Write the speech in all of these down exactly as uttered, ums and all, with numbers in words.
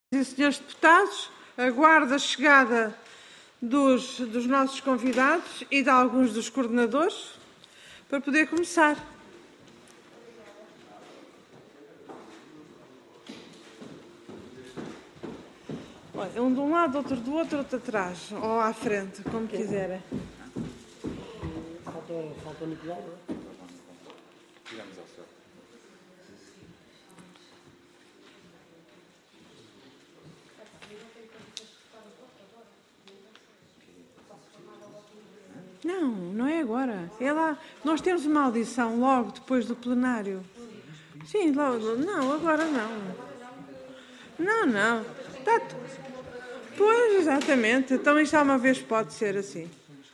E senhores deputados, aguardo a chegada dos, dos nossos convidados e de alguns dos coordenadores para poder começar. Olha, um de um lado, outro do outro, outro atrás, ou à frente, como quiserem. Falta, falta o Nicolau, não é? Tiramos ao céu. Não, não é agora. É lá. Nós temos uma audição logo depois do plenário. Sim, logo. Não, agora não. Não, não. Tá. Pois, exatamente. Então isto há uma vez pode ser assim.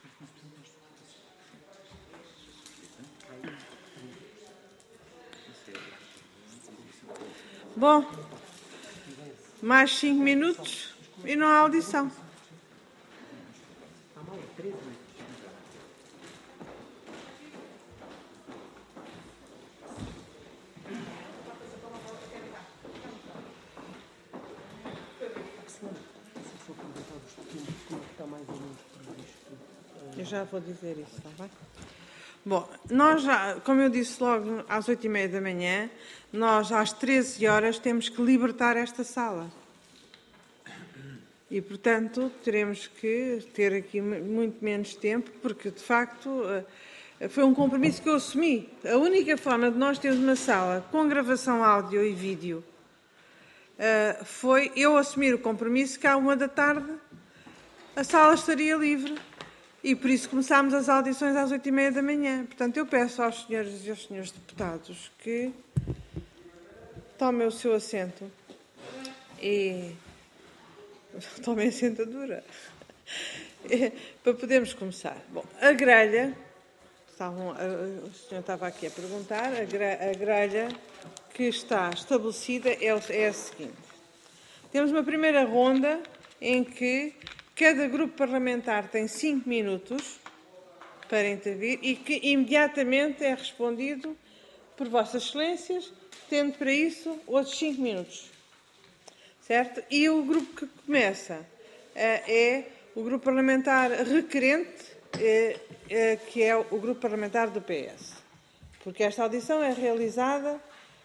Bom, mais cinco minutos e não há audição. Eu já vou dizer isso, está bem? Bom, nós já, como eu disse logo às oito e meia da manhã, nós às treze horas temos que libertar esta sala. E, portanto, teremos que ter aqui muito menos tempo, porque, de facto, foi um compromisso que eu assumi. A única forma de nós termos uma sala com gravação áudio e vídeo foi eu assumir o compromisso que à uma da tarde a sala estaria livre. E por isso começámos as audições às oito e meia da manhã. Portanto, eu peço aos senhores e aos senhores deputados que tomem o seu assento e tomem a sentadura para podermos começar. Bom, a grelha, estavam, o senhor estava aqui a perguntar, a grelha que está estabelecida é a seguinte. Temos uma primeira ronda em que cada grupo parlamentar tem cinco minutos para intervir e que imediatamente é respondido por Vossas Excelências, tendo para isso outros cinco minutos. Certo? E o grupo que começa é o grupo parlamentar requerente, que é o grupo parlamentar do P S. Porque esta audição é realizada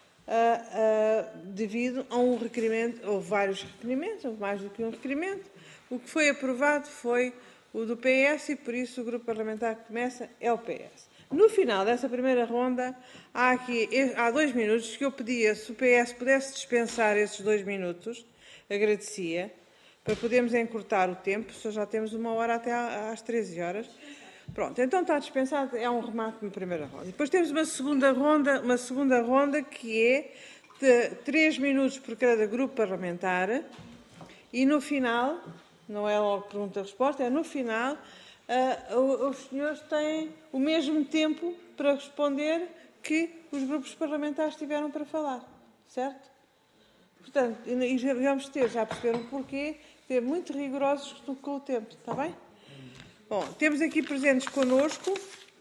devido a um requerimento, ou vários requerimentos, ou mais do que um requerimento. O que foi aprovado foi o do P S e, por isso, o grupo parlamentar que começa é o P S. No final dessa primeira ronda, há aqui há dois minutos que eu pedia, se o P S pudesse dispensar esses dois minutos, agradecia, para podermos encurtar o tempo, se já temos uma hora até às treze horas. Pronto, então está dispensado, é um remate na primeira ronda. Depois temos uma segunda ronda, uma segunda ronda que é de três minutos por cada grupo parlamentar e no final, não é logo pergunta-resposta, é no final, uh, os senhores têm o mesmo tempo para responder que os grupos parlamentares tiveram para falar, certo? Portanto, e vamos ter, já perceberam porquê, ter muito rigorosos com o tempo, está bem? Bom, temos aqui presentes connosco,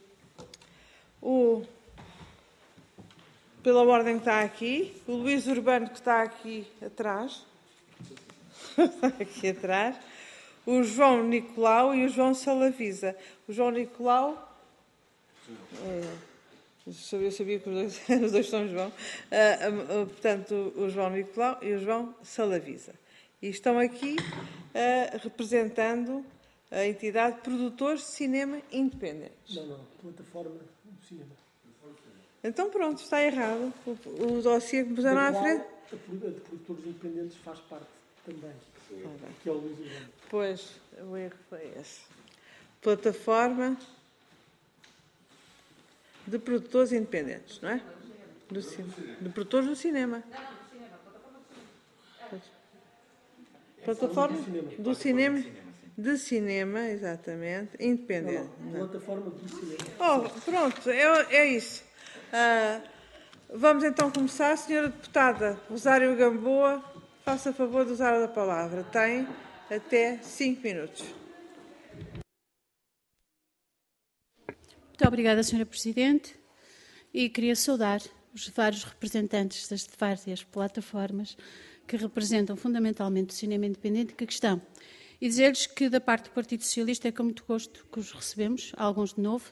o, pela ordem que está aqui, o Luís Urbano, que está aqui atrás, está aqui atrás, o João Nicolau e o João Salavisa. O João Nicolau, é, eu sabia que os dois, os dois são João, uh, uh, portanto, o João Nicolau e o João Salavisa. E estão aqui uh, representando a entidade Produtores de Cinema Independentes. Não, não, plataforma do cinema. Então pronto, está errado. O, o dossiê que puseram à frente. A de Produtores Independentes faz parte também. Ah, que é o Luís Urbano. Pois, o erro foi esse. Plataforma de Produtores Independentes, não é? Do cinema. De produtores do cinema. Plataforma do cinema. De cinema, exatamente, independente. Não, não. Plataforma do cinema. Oh, pronto, é, é isso. Uh, vamos então começar. Senhora Deputada Rosário Gamboa, faça favor de usar a palavra. Tem até cinco minutos. Muito obrigada, senhora Presidente. E queria saudar os vários representantes das várias plataformas que representam fundamentalmente o cinema independente, que aqui estão. E dizer-lhes que, da parte do Partido Socialista, é com muito gosto que os recebemos, alguns de novo,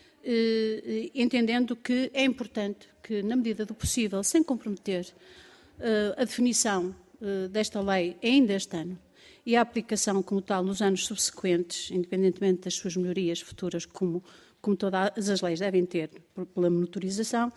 eh, entendendo que é importante que, na medida do possível, sem comprometer eh, a definição eh, desta lei ainda este ano e a aplicação como tal nos anos subsequentes, independentemente das suas melhorias futuras, como, como todas as leis devem ter pela monitorização,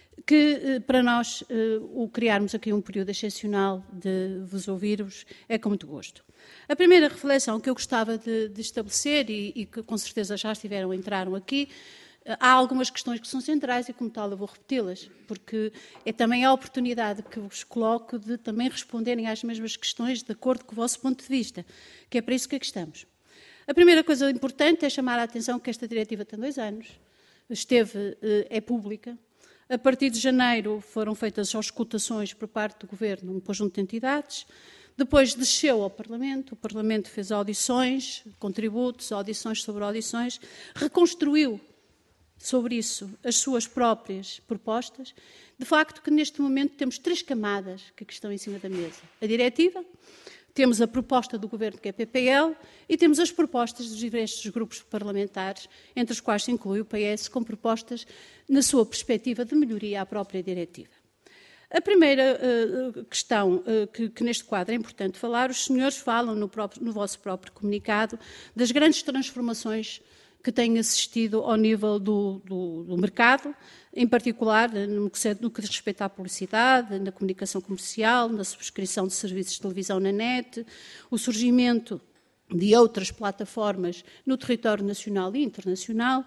que para nós o criarmos aqui um período excepcional de vos ouvir-vos é com muito gosto. A primeira reflexão que eu gostava de, de estabelecer, e, e que com certeza já estiveram, entraram aqui, há algumas questões que são centrais e, como tal, eu vou repeti-las, porque é também a oportunidade que vos coloco de também responderem às mesmas questões de acordo com o vosso ponto de vista, que é para isso que aqui estamos. A primeira coisa importante é chamar a atenção que esta diretiva tem dois anos, esteve, é pública. A partir de janeiro foram feitas auscultações por parte do Governo num conjunto de entidades, depois desceu ao Parlamento, o Parlamento fez audições, contributos, audições sobre audições, reconstruiu sobre isso as suas próprias propostas. De facto que neste momento temos três camadas que estão em cima da mesa. A diretiva, temos a proposta do Governo, que é a P P L, e temos as propostas dos diversos grupos parlamentares, entre os quais se inclui o P S, com propostas na sua perspectiva de melhoria à própria diretiva. A primeira uh, questão uh, que, que neste quadro é importante falar, os senhores falam no, próprio, no vosso próprio comunicado das grandes transformações que têm assistido ao nível do, do, do mercado, em particular no que, no que diz respeito à publicidade, na comunicação comercial, na subscrição de serviços de televisão na net, o surgimento de outras plataformas no território nacional e internacional,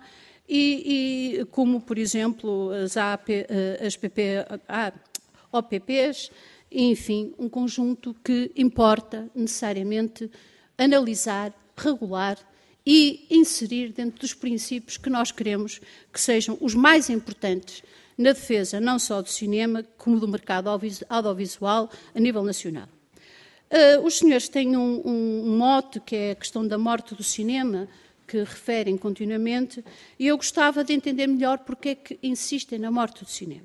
e, e como, por exemplo, as, A P, as P P, ah, O P Ps, enfim, um conjunto que importa necessariamente analisar, regular e inserir dentro dos princípios que nós queremos que sejam os mais importantes na defesa não só do cinema, como do mercado audiovisual a nível nacional. Uh, os senhores têm um, um mote, que é a questão da morte do cinema, que referem continuamente, e eu gostava de entender melhor porque é que insistem na morte do cinema.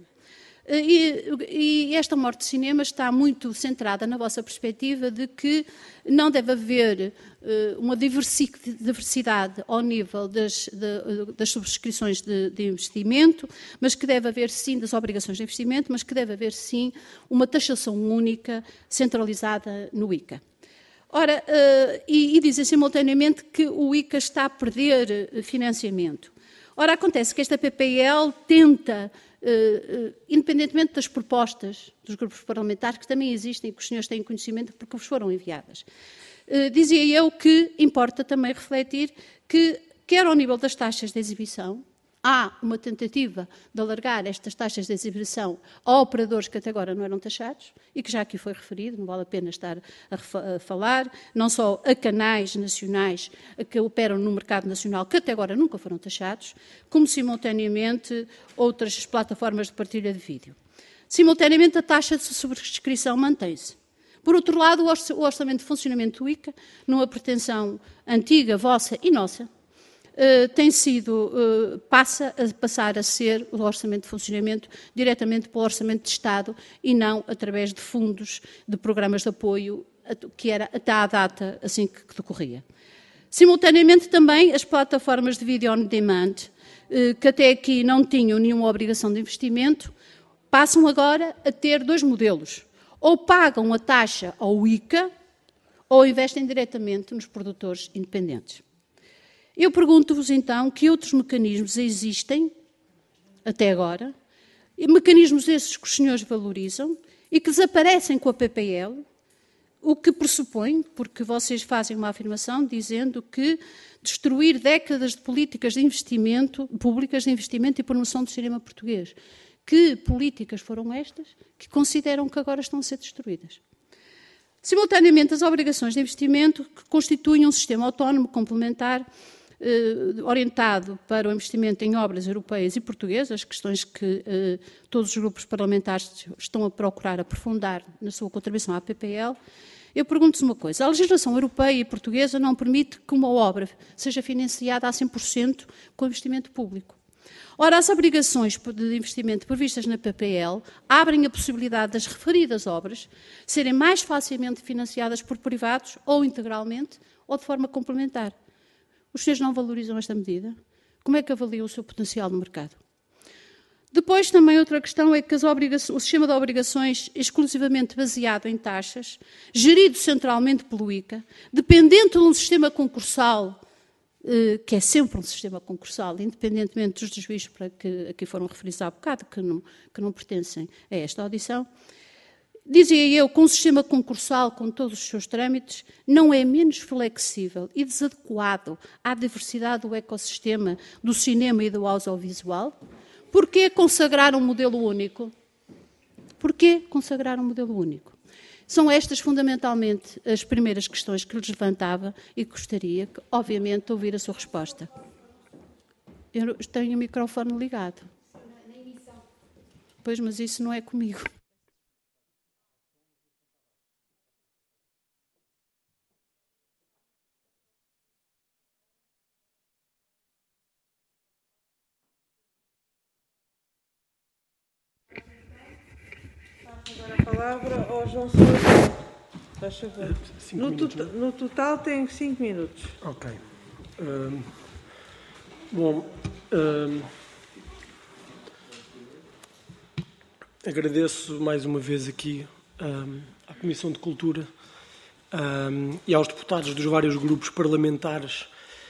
E, e esta morte do cinema está muito centrada na vossa perspectiva de que não deve haver uh, uma diversidade ao nível das, de, das subscrições de, de investimento, mas que deve haver sim das obrigações de investimento, mas que deve haver sim uma taxação única centralizada no I C A. Ora, uh, e, e dizem simultaneamente que o I C A está a perder financiamento. Ora, acontece que esta P P L tenta, Uh, uh, independentemente das propostas dos grupos parlamentares, que também existem e que os senhores têm conhecimento porque vos foram enviadas. Uh, dizia eu que importa também refletir que, quer ao nível das taxas de exibição, há uma tentativa de alargar estas taxas de exibição a operadores que até agora não eram taxados e que já aqui foi referido, não vale a pena estar a, a falar, não só a canais nacionais que operam no mercado nacional que até agora nunca foram taxados, como simultaneamente outras plataformas de partilha de vídeo. Simultaneamente a taxa de subscrição mantém-se. Por outro lado, o orçamento de funcionamento do I C A, numa pretensão antiga, vossa e nossa, Uh, tem sido, uh, passa a passar a ser o orçamento de funcionamento diretamente pelo orçamento de Estado e não através de fundos de programas de apoio, que era até à data assim que, que decorria. Simultaneamente também as plataformas de vídeo on demand, uh, que até aqui não tinham nenhuma obrigação de investimento, passam agora a ter dois modelos. Ou pagam a taxa ao I C A ou investem diretamente nos produtores independentes. Eu pergunto-vos, então, que outros mecanismos existem, até agora, e mecanismos esses que os senhores valorizam e que desaparecem com a P P L, o que pressupõe, porque vocês fazem uma afirmação dizendo que destruir décadas de políticas de investimento, públicas de investimento e promoção do cinema português. Que políticas foram estas que consideram que agora estão a ser destruídas? Simultaneamente, as obrigações de investimento que constituem um sistema autónomo complementar Eh, orientado para o investimento em obras europeias e portuguesas, questões que eh, todos os grupos parlamentares estão a procurar aprofundar na sua contribuição à P P L, eu pergunto-vos uma coisa. A legislação europeia e portuguesa não permite que uma obra seja financiada a cem por cento com investimento público. Ora, as obrigações de investimento previstas na P P L abrem a possibilidade das referidas obras serem mais facilmente financiadas por privados, ou integralmente, ou de forma complementar. Os senhores não valorizam esta medida? Como é que avaliam o seu potencial no mercado? Depois, também outra questão é que as obrigações, o sistema de obrigações exclusivamente baseado em taxas, gerido centralmente pelo I C A, dependente de um sistema concursal, que é sempre um sistema concursal, independentemente dos desvios para que aqui foram referidos há bocado, que não, que não pertencem a esta audição, dizia eu que um sistema concursal, com todos os seus trâmites, não é menos flexível e desadequado à diversidade do ecossistema do cinema e do audiovisual. Porquê consagrar um modelo único? Porquê consagrar um modelo único? São estas, fundamentalmente, as primeiras questões que lhes levantava e gostaria, que, obviamente, de ouvir a sua resposta. Eu tenho o microfone ligado. Pois, mas isso não é comigo. Agora a palavra ao João Sousa. Faz favor. Cinco No, minutos, tota- não é? no total tem cinco minutos. Ok. Hum, bom, hum, agradeço mais uma vez aqui hum, à Comissão de Cultura hum, e aos deputados dos vários grupos parlamentares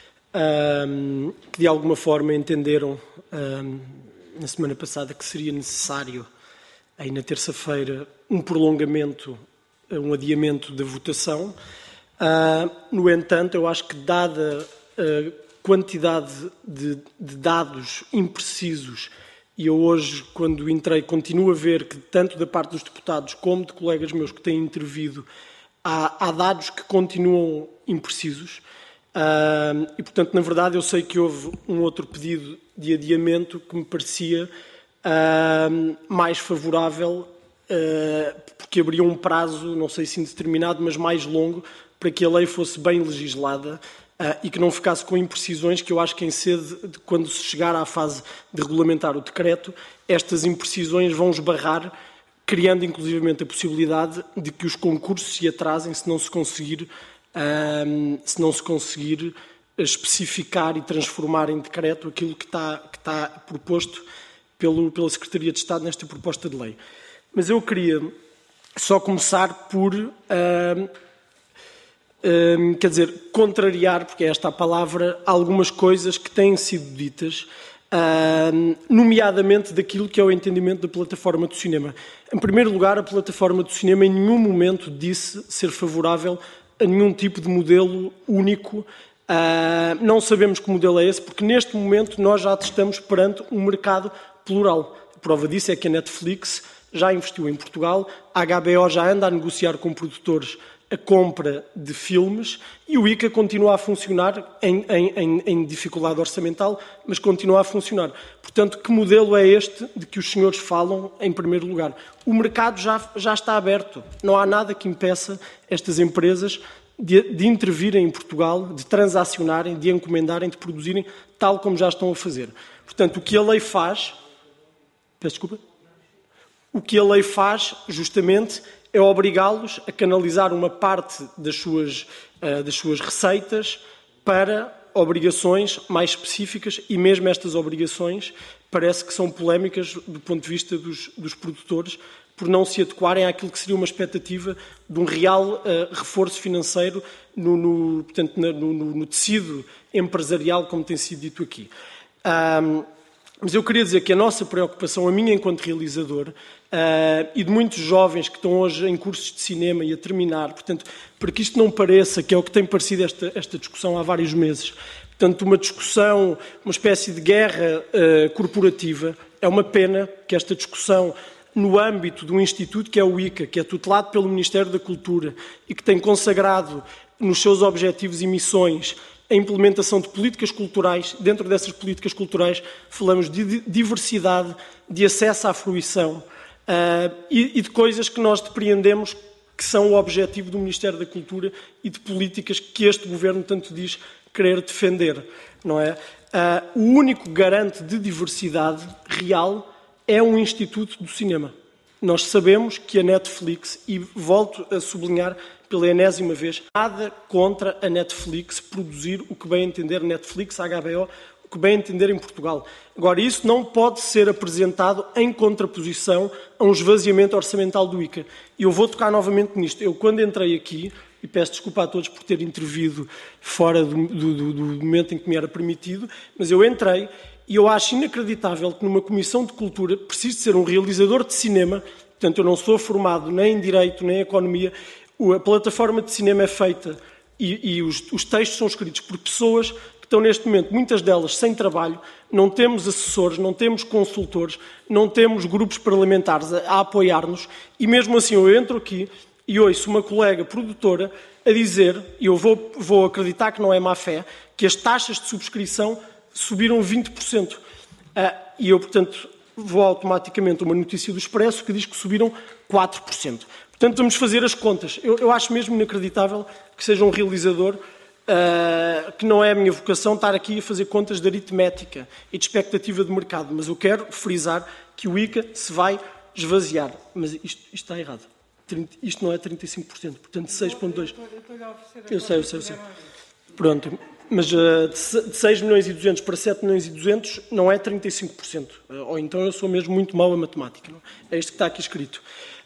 hum, que de alguma forma entenderam hum, na semana passada que seria necessário, aí na terça-feira, um prolongamento, um adiamento da votação. Uh, no entanto, eu acho que, dada a quantidade de, de dados imprecisos, e eu hoje, quando entrei, continuo a ver que, tanto da parte dos deputados como de colegas meus que têm intervido, há, há dados que continuam imprecisos. Uh, e, portanto, na verdade, eu sei que houve um outro pedido de adiamento que me parecia uh, mais favorável, uh, porque abriria um prazo, não sei se indeterminado, mas mais longo, para que a lei fosse bem legislada uh, e que não ficasse com imprecisões, que eu acho que em sede, de, quando se chegar à fase de regulamentar o decreto, estas imprecisões vão esbarrar, criando inclusivamente a possibilidade de que os concursos se atrasem se não se conseguir, uh, se não se conseguir especificar e transformar em decreto aquilo que está, que está proposto pelo, pela Secretaria de Estado nesta proposta de lei. Mas eu queria só começar por... Uh, Um, quer dizer, contrariar, porque é esta a palavra, algumas coisas que têm sido ditas, um, nomeadamente daquilo que é o entendimento da plataforma do cinema. Em primeiro lugar, a plataforma do cinema em nenhum momento disse ser favorável a nenhum tipo de modelo único. Uh, não sabemos que modelo é esse, porque neste momento nós já estamos perante um mercado plural. A prova disso é que a Netflix já investiu em Portugal, a H B O já anda a negociar com produtores a compra de filmes e o I C A continua a funcionar em, em, em dificuldade orçamental, mas continua a funcionar. Portanto, que modelo é este de que os senhores falam em primeiro lugar? O mercado já, já está aberto. Não há nada que impeça estas empresas de, de intervirem em Portugal, de transacionarem, de encomendarem, de produzirem, tal como já estão a fazer. Portanto, o que a lei faz... Peço desculpa? O que a lei faz, justamente, é obrigá-los a canalizar uma parte das suas, uh, das suas receitas para obrigações mais específicas, e mesmo estas obrigações parece que são polémicas do ponto de vista dos, dos produtores, por não se adequarem àquilo que seria uma expectativa de um real uh, reforço financeiro no, no, portanto, no, no, no tecido empresarial, como tem sido dito aqui. Um, Mas eu queria dizer que a nossa preocupação, a minha enquanto realizador, uh, e de muitos jovens que estão hoje em cursos de cinema e a terminar, portanto, para que isto não pareça, que é o que tem parecido esta, esta discussão há vários meses, portanto, uma discussão, uma espécie de guerra uh, corporativa, é uma pena que esta discussão, no âmbito de um instituto que é o I C A, que é tutelado pelo Ministério da Cultura e que tem consagrado nos seus objetivos e missões a implementação de políticas culturais. Dentro dessas políticas culturais falamos de diversidade, de acesso à fruição uh, e, e de coisas que nós depreendemos que são o objetivo do Ministério da Cultura e de políticas que este Governo tanto diz querer defender, não é? Uh, o único garante de diversidade real é um instituto do cinema. Nós sabemos que a Netflix, e volto a sublinhar pela enésima vez, nada contra a Netflix produzir o que bem entender Netflix, H B O, o que bem entender em Portugal. Agora, isso não pode ser apresentado em contraposição a um esvaziamento orçamental do ICA. E eu vou tocar novamente nisto. Eu, quando entrei aqui, e peço desculpa a todos por ter intervido fora do, do, do momento em que me era permitido, mas eu entrei e eu acho inacreditável que numa Comissão de Cultura precise ser um realizador de cinema, portanto eu não sou formado nem em Direito, nem em Economia, a plataforma de cinema é feita e, e os, os textos são escritos por pessoas que estão neste momento, muitas delas sem trabalho, não temos assessores, não temos consultores, não temos grupos parlamentares a, a apoiar-nos e mesmo assim eu entro aqui e ouço uma colega produtora a dizer, e eu vou, vou acreditar que não é má fé, que as taxas de subscrição subiram vinte por cento. Uh, e eu, portanto, vou automaticamente a uma notícia do Expresso que diz que subiram quatro por cento. Portanto, vamos fazer as contas. Eu, eu acho mesmo inacreditável que seja um realizador, uh, que não é a minha vocação, estar aqui a fazer contas de aritmética e de expectativa de mercado. Mas eu quero frisar que o ICA se vai esvaziar. Mas isto, isto está errado. Isto não é trinta e cinco por cento, portanto seis vírgula dois por cento. Eu sei, eu sei, eu sei. Pronto, mas uh, de seis milhões e duzentos para sete milhões e duzentos não é trinta e cinco por cento. Uh, ou então eu sou mesmo muito mau a matemática. Não? É isto que está aqui escrito.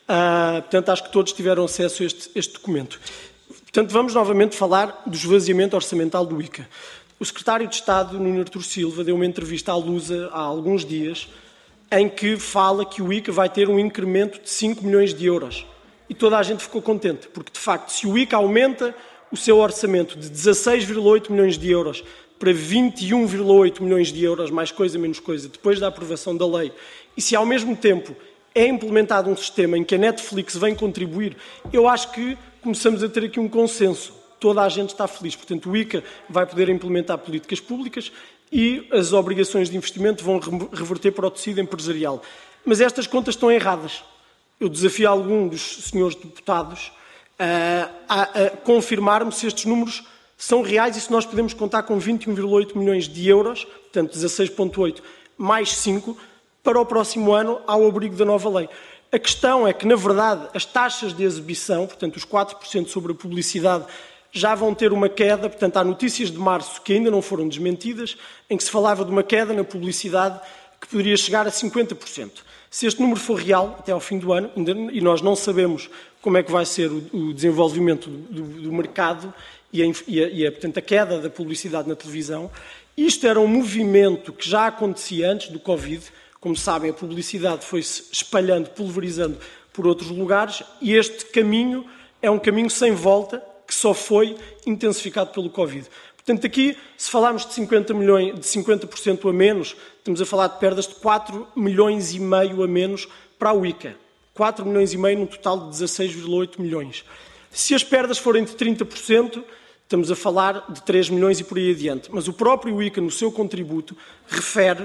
Uh, portanto, acho que todos tiveram acesso a este, este documento. Portanto, vamos novamente falar do esvaziamento orçamental do ICA. O secretário de Estado, Nuno Artur Silva, deu uma entrevista à Lusa há alguns dias em que fala que o ICA vai ter um incremento de cinco milhões de euros. E toda a gente ficou contente, porque, de facto, se o ICA aumenta o seu orçamento de dezasseis vírgula oito milhões de euros para vinte e um vírgula oito milhões de euros, mais coisa, menos coisa, depois da aprovação da lei, e se, ao mesmo tempo, é implementado um sistema em que a Netflix vem contribuir, eu acho que começamos a ter aqui um consenso. Toda a gente está feliz. Portanto, o ICA vai poder implementar políticas públicas e as obrigações de investimento vão reverter para o tecido empresarial. Mas estas contas estão erradas. Eu desafio algum dos senhores deputados uh, a, a confirmar-me se estes números são reais e se nós podemos contar com vinte e um vírgula oito milhões de euros, portanto dezasseis vírgula oito mais cinco, para o próximo ano ao abrigo da nova lei. A questão é que, na verdade, as taxas de exibição, portanto os quatro por cento sobre a publicidade, já vão ter uma queda, portanto há notícias de março que ainda não foram desmentidas, em que se falava de uma queda na publicidade que poderia chegar a cinquenta por cento. Se este número for real, até ao fim do ano, e nós não sabemos como é que vai ser o desenvolvimento do, do mercado e, a, e, a, e a, portanto, a queda da publicidade na televisão, isto era um movimento que já acontecia antes do Covid. Como sabem, a publicidade foi-se espalhando, pulverizando por outros lugares e este caminho é um caminho sem volta que só foi intensificado pelo Covid. Portanto, aqui, se falarmos de cinquenta milhões, de cinquenta por cento a menos, estamos a falar de perdas de quatro milhões e meio a menos para o ICA. quatro milhões e meio num total de dezasseis vírgula oito milhões. Se as perdas forem de trinta por cento, estamos a falar de três milhões e por aí adiante. Mas o próprio ICA, no seu contributo, refere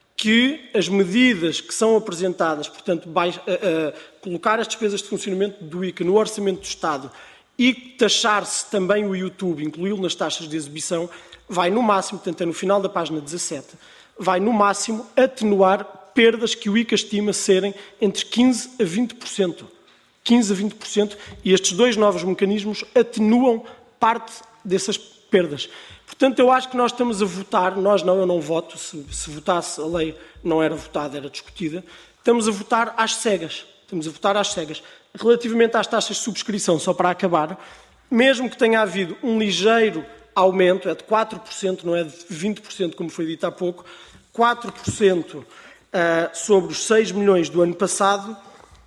que as medidas que são apresentadas, portanto, vai, uh, uh, colocar as despesas de funcionamento do ICA no orçamento do Estado e taxar-se também o YouTube, incluí-lo nas taxas de exibição, vai no máximo, portanto é no final da página dezassete, vai no máximo atenuar perdas que o ICA estima serem entre quinze a vinte por cento. quinze a vinte por cento e estes dois novos mecanismos atenuam parte dessas perdas. Portanto, eu acho que nós estamos a votar, nós não, eu não voto, se, se votasse a lei não era votada, era discutida, estamos a votar às cegas, estamos a votar às cegas. Relativamente às taxas de subscrição, só para acabar, mesmo que tenha havido um ligeiro aumento, é de quatro por cento, não é de vinte por cento, como foi dito há pouco, quatro por cento uh, sobre os seis milhões do ano passado,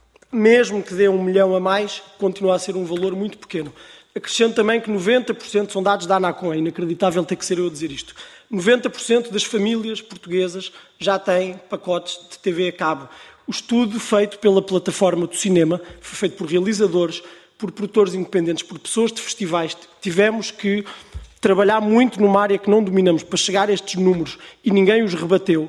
mesmo que dê um milhão a mais, continua a ser um valor muito pequeno. Acrescento também que noventa por cento são dados da ANACOM, é inacreditável ter que ser eu a dizer isto. noventa por cento das famílias portuguesas já têm pacotes de T V a cabo. O estudo feito pela plataforma do cinema foi feito por realizadores, por produtores independentes, por pessoas de festivais. Tivemos que trabalhar muito numa área que não dominamos para chegar a estes números e ninguém os rebateu.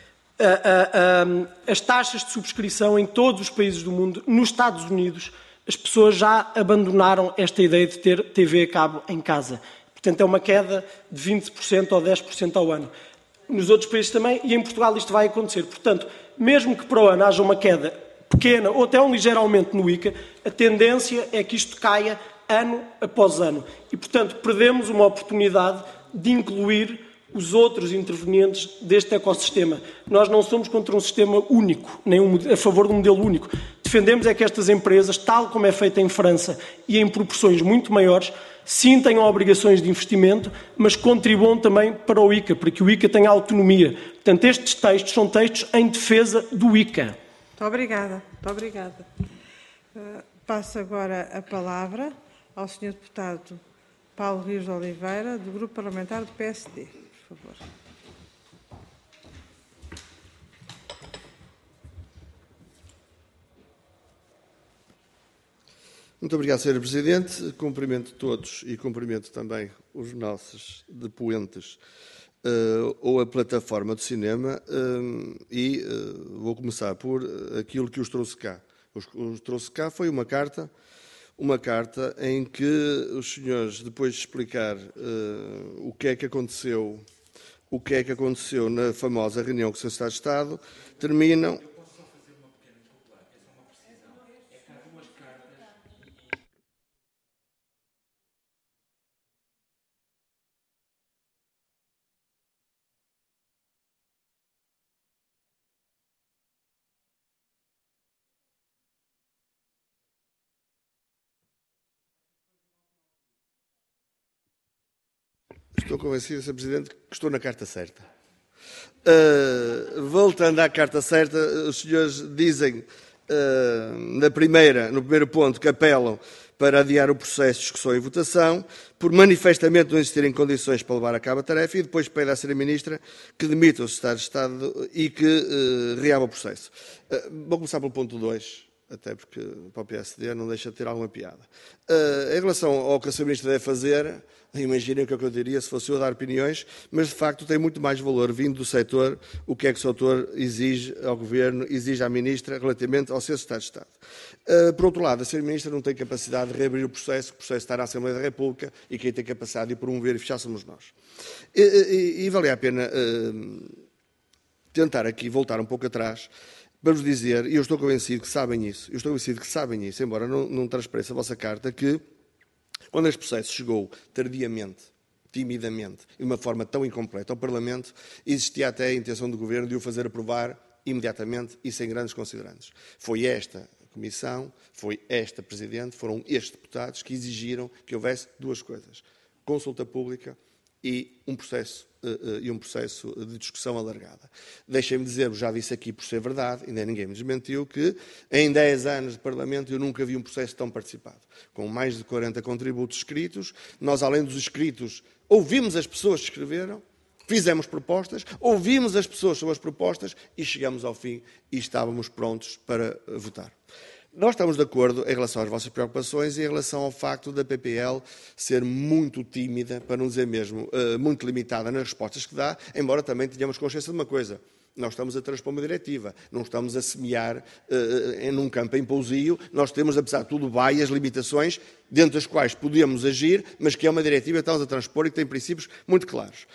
As taxas de subscrição em todos os países do mundo, nos Estados Unidos, as pessoas já abandonaram esta ideia de ter T V a cabo em casa. Portanto, é uma queda de vinte por cento ou dez por cento ao ano. nos outros países também, e em Portugal isto vai acontecer. Portanto, mesmo que para o ano haja uma queda pequena ou até um ligeiro aumento no I C A, a tendência é que isto caia ano após ano. E, portanto, perdemos uma oportunidade de incluir os outros intervenientes deste ecossistema. Nós não somos contra um sistema único, nem um, a favor de um modelo único. Defendemos é que estas empresas, tal como é feito em França e em proporções muito maiores, sim tenham obrigações de investimento, mas contribuam também para o I C A, para que o I C A tenha autonomia. Portanto, estes textos são textos em defesa do I C A. Muito obrigada. Muito obrigada. Uh, passo agora a palavra ao senhor Deputado Paulo Rios de Oliveira, do Grupo Parlamentar do P S D. Por favor. Muito obrigado, senhor Presidente. Cumprimento todos e cumprimento também os nossos depoentes uh, ou a plataforma do cinema uh, e uh, vou começar por aquilo que os trouxe cá. Os, os trouxe cá foi uma carta, uma carta em que os senhores, depois de explicar uh, o que é que aconteceu, o que é que aconteceu na famosa reunião com o Secretário de Estado, terminam. Estou convencido, senhor Presidente, que estou na carta certa. Uh, voltando à carta certa, os senhores dizem, uh, na primeira, no primeiro ponto, que apelam para adiar o processo de discussão e votação, por manifestamente não existirem condições para levar a cabo a tarefa, e depois pede à senhora Ministra que demita o Secretário de Estado e que uh, reabre o processo. Uh, vou começar pelo ponto dois. Até porque para o P S D não deixa de ter alguma piada. Uh, em relação ao que a senhora Ministra deve fazer, imaginem o que eu diria se fosse eu a dar opiniões, mas de facto tem muito mais valor vindo do setor o que é que o setor exige ao Governo, exige à Ministra relativamente ao seu Secretário de Estado. Uh, por outro lado, a senhora Ministra não tem capacidade de reabrir o processo, o processo está na Assembleia da República e quem tem capacidade de promover e fechar somos nós. E, e, e vale a pena uh, tentar aqui voltar um pouco atrás para vos dizer, e eu estou convencido que sabem isso, eu estou convencido que sabem isso, embora não, não transpareça a vossa carta, que quando este processo chegou tardiamente, timidamente, de uma forma tão incompleta ao Parlamento, existia até a intenção do Governo de o fazer aprovar imediatamente e sem grandes considerandos. Foi esta Comissão, foi esta Presidente, foram estes deputados que exigiram que houvesse duas coisas: consulta pública e um processo uh, uh, e um processo de discussão alargada. Deixem-me dizer-vos, já disse aqui por ser verdade, ainda ninguém me desmentiu, que em dez anos de Parlamento eu nunca vi um processo tão participado. Com mais de quarenta contributos escritos, nós, além dos escritos, ouvimos as pessoas que escreveram, fizemos propostas, ouvimos as pessoas sobre as propostas e chegamos ao fim e estávamos prontos para uh, votar. Nós estamos de acordo em relação às vossas preocupações e em relação ao facto da P P L ser muito tímida, para não dizer mesmo muito limitada nas respostas que dá, embora também tenhamos consciência de uma coisa: nós estamos a transpor uma diretiva, não estamos a semear uh, em um campo em pousio, nós temos, apesar de tudo, várias limitações, dentro das quais podemos agir, mas que é uma diretiva que estamos a transpor e que tem princípios muito claros.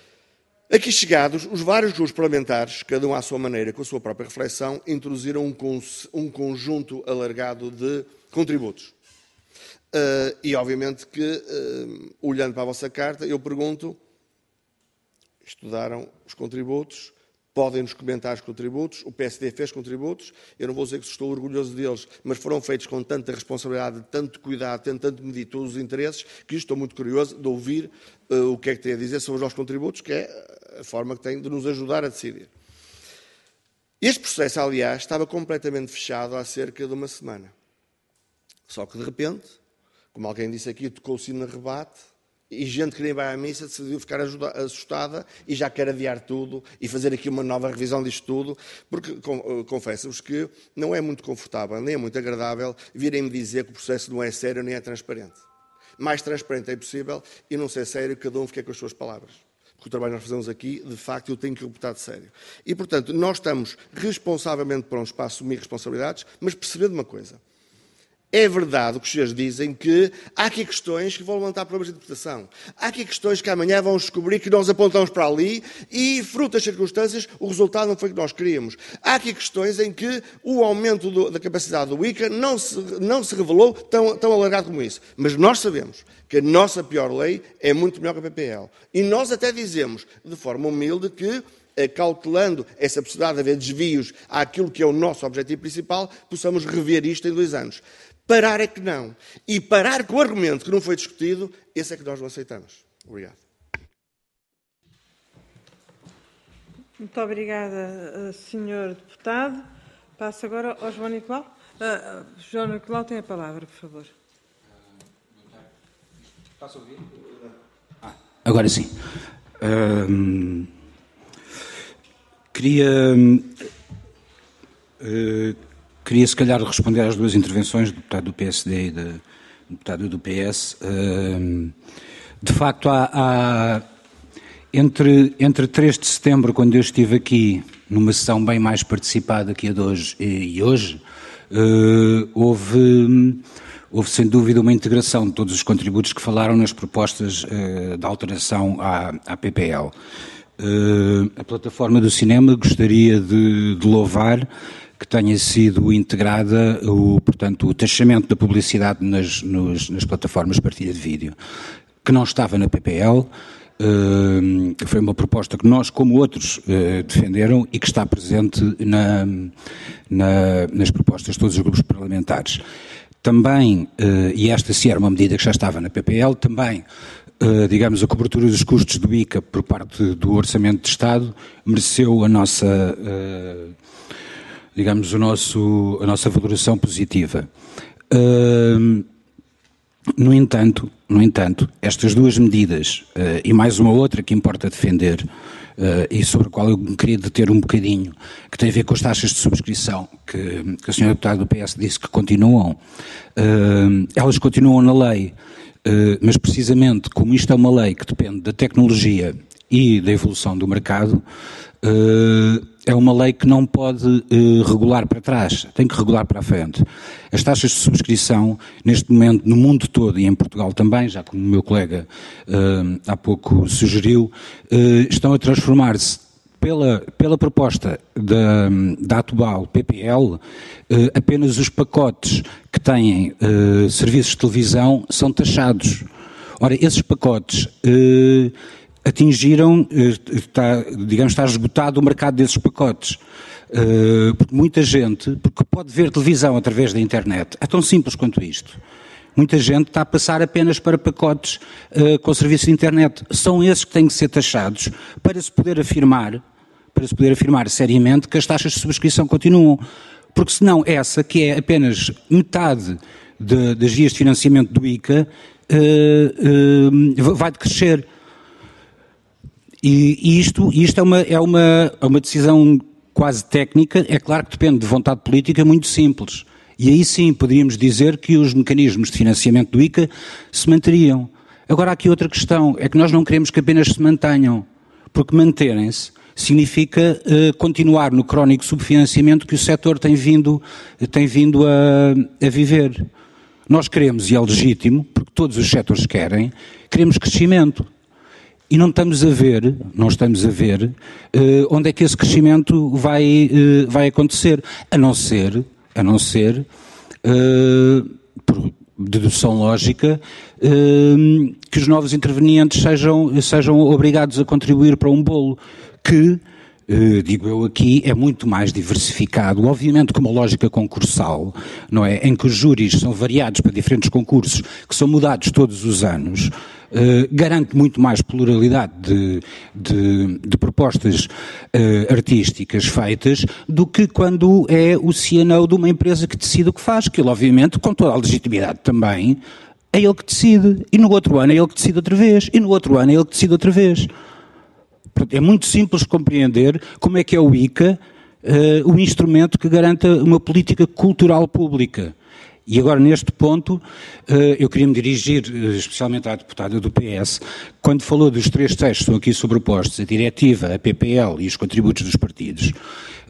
Aqui chegados, os vários grupos parlamentares, cada um à sua maneira, com a sua própria reflexão, introduziram um, um conjunto alargado de contributos. Uh, e, obviamente, que, uh, olhando para a vossa carta, eu pergunto, estudaram os contributos, podem-nos comentar os contributos, o P S D fez contributos, eu não vou dizer que estou orgulhoso deles, mas foram feitos com tanta responsabilidade, tanto cuidado, tendo tanto medido todos os interesses, que estou muito curioso de ouvir uh, o que é que tem a dizer sobre os nossos contributos, que é a forma que tem de nos ajudar a decidir. Este processo, aliás, estava completamente fechado há cerca de uma semana. Só que, de repente, como alguém disse aqui, tocou o sino no rebate, e gente que nem vai à missa decidiu ficar assustada e já quer adiar tudo e fazer aqui uma nova revisão disto tudo, porque confesso-vos que não é muito confortável, nem é muito agradável virem-me dizer que o processo não é sério nem é transparente. Mais transparente é possível e não ser sério, cada um fica com as suas palavras. Porque o trabalho que nós fazemos aqui, de facto, eu tenho que reputar de sério. E, portanto, nós estamos responsavelmente prontos para assumir responsabilidades, mas percebendo uma coisa: É verdade o que os senhores dizem, que há aqui questões que vão levantar problemas de interpretação. Há aqui questões que amanhã vão descobrir que nós apontamos para ali e, fruto das circunstâncias, o resultado não foi o que nós queríamos. Há aqui questões em que o aumento do, da capacidade do I C A não se, não se revelou tão, tão alargado como isso. Mas nós sabemos que a nossa pior lei é muito melhor que a P P L. E nós até dizemos, de forma humilde, que cautelando essa possibilidade de haver desvios àquilo que é o nosso objetivo principal, possamos rever isto em dois anos. Parar é que não. E parar com o argumento que não foi discutido, esse é que nós não aceitamos. Obrigado. Muito obrigada, senhor Deputado. Passo agora ao João Nicolau. Uh, João Nicolau tem a palavra, por favor. Posso ouvir? Ah, agora sim. Um... Queria, uh, queria, se calhar, responder às duas intervenções do deputado do P S D e do deputado do P S. Uh, de facto, há, há entre, entre três de setembro, quando eu estive aqui, numa sessão bem mais participada que a de hoje, e, e hoje, uh, houve, houve, sem dúvida, uma integração de todos os contributos que falaram nas propostas uh, de alteração à, à P P L. Uh, a plataforma do cinema gostaria de, de louvar que tenha sido integrada o, portanto, o taxamento da publicidade nas, nos, nas plataformas de partilha de vídeo, que não estava na P P L. Uh, foi uma proposta que nós, como outros, uh, defenderam e que está presente na, na, nas propostas de todos os grupos parlamentares. Também, uh, e esta sim era uma medida que já estava na P P L, também Uh, digamos, a cobertura dos custos do I C A por parte do Orçamento de Estado mereceu a nossa, uh, digamos, o nosso, a nossa valoração positiva. Uh, no entanto, no entanto, estas duas medidas, uh, e mais uma outra que importa defender, uh, e sobre a qual eu me queria deter um bocadinho, que tem a ver com as taxas de subscrição, que, que a senhora deputada do P S disse que continuam, uh, elas continuam na lei. Uh, mas precisamente como isto é uma lei que depende da tecnologia e da evolução do mercado, uh, é uma lei que não pode uh, regular para trás, tem que regular para a frente. As taxas de subscrição, neste momento, no mundo todo e em Portugal também, já como o meu colega uh, há pouco sugeriu, uh, estão a transformar-se Pela, pela proposta da, da atual P P L, eh, apenas os pacotes que têm eh, serviços de televisão são taxados. Ora, esses pacotes eh, atingiram, eh, está, digamos, está esgotado o mercado desses pacotes. Eh, porque muita gente, porque pode ver televisão através da internet, é tão simples quanto isto. Muita gente está a passar apenas para pacotes uh, com serviço de internet. São esses que têm que ser taxados para se poder afirmar, para se poder afirmar seriamente que as taxas de subscrição continuam. Porque senão essa, que é apenas metade de, das vias de financiamento do I C A, uh, uh, vai decrescer. E, e isto, isto é, uma, é, uma, é uma decisão quase técnica, é claro que depende de vontade política muito simples. E aí sim poderíamos dizer que os mecanismos de financiamento do I C A se manteriam. Agora há aqui outra questão, é que nós não queremos que apenas se mantenham, porque manterem-se significa uh, continuar no crónico subfinanciamento que o setor tem vindo, tem vindo a, a viver. Nós queremos, e é legítimo, porque todos os setores querem, queremos crescimento. E não estamos a ver, não estamos a ver uh, onde é que esse crescimento vai, uh, vai acontecer, a não ser... a não ser, uh, por dedução lógica, uh, que os novos intervenientes sejam, sejam obrigados a contribuir para um bolo que, uh, digo eu aqui, é muito mais diversificado, obviamente com uma lógica concursal, não é? Em que os júris são variados para diferentes concursos, que são mudados todos os anos, Uh, garante muito mais pluralidade de, de, de propostas uh, artísticas feitas do que quando é o C N O de uma empresa que decide o que faz, que ele, obviamente, com toda a legitimidade também, é ele que decide, e no outro ano é ele que decide outra vez, e no outro ano é ele que decide outra vez. Portanto, é muito simples compreender como é que é o I C A uh, o instrumento que garanta uma política cultural pública. E agora, neste ponto, eu queria me dirigir especialmente à deputada do P S, quando falou dos três textos que estão aqui sobrepostos, a diretiva, a P P L e os contributos dos partidos.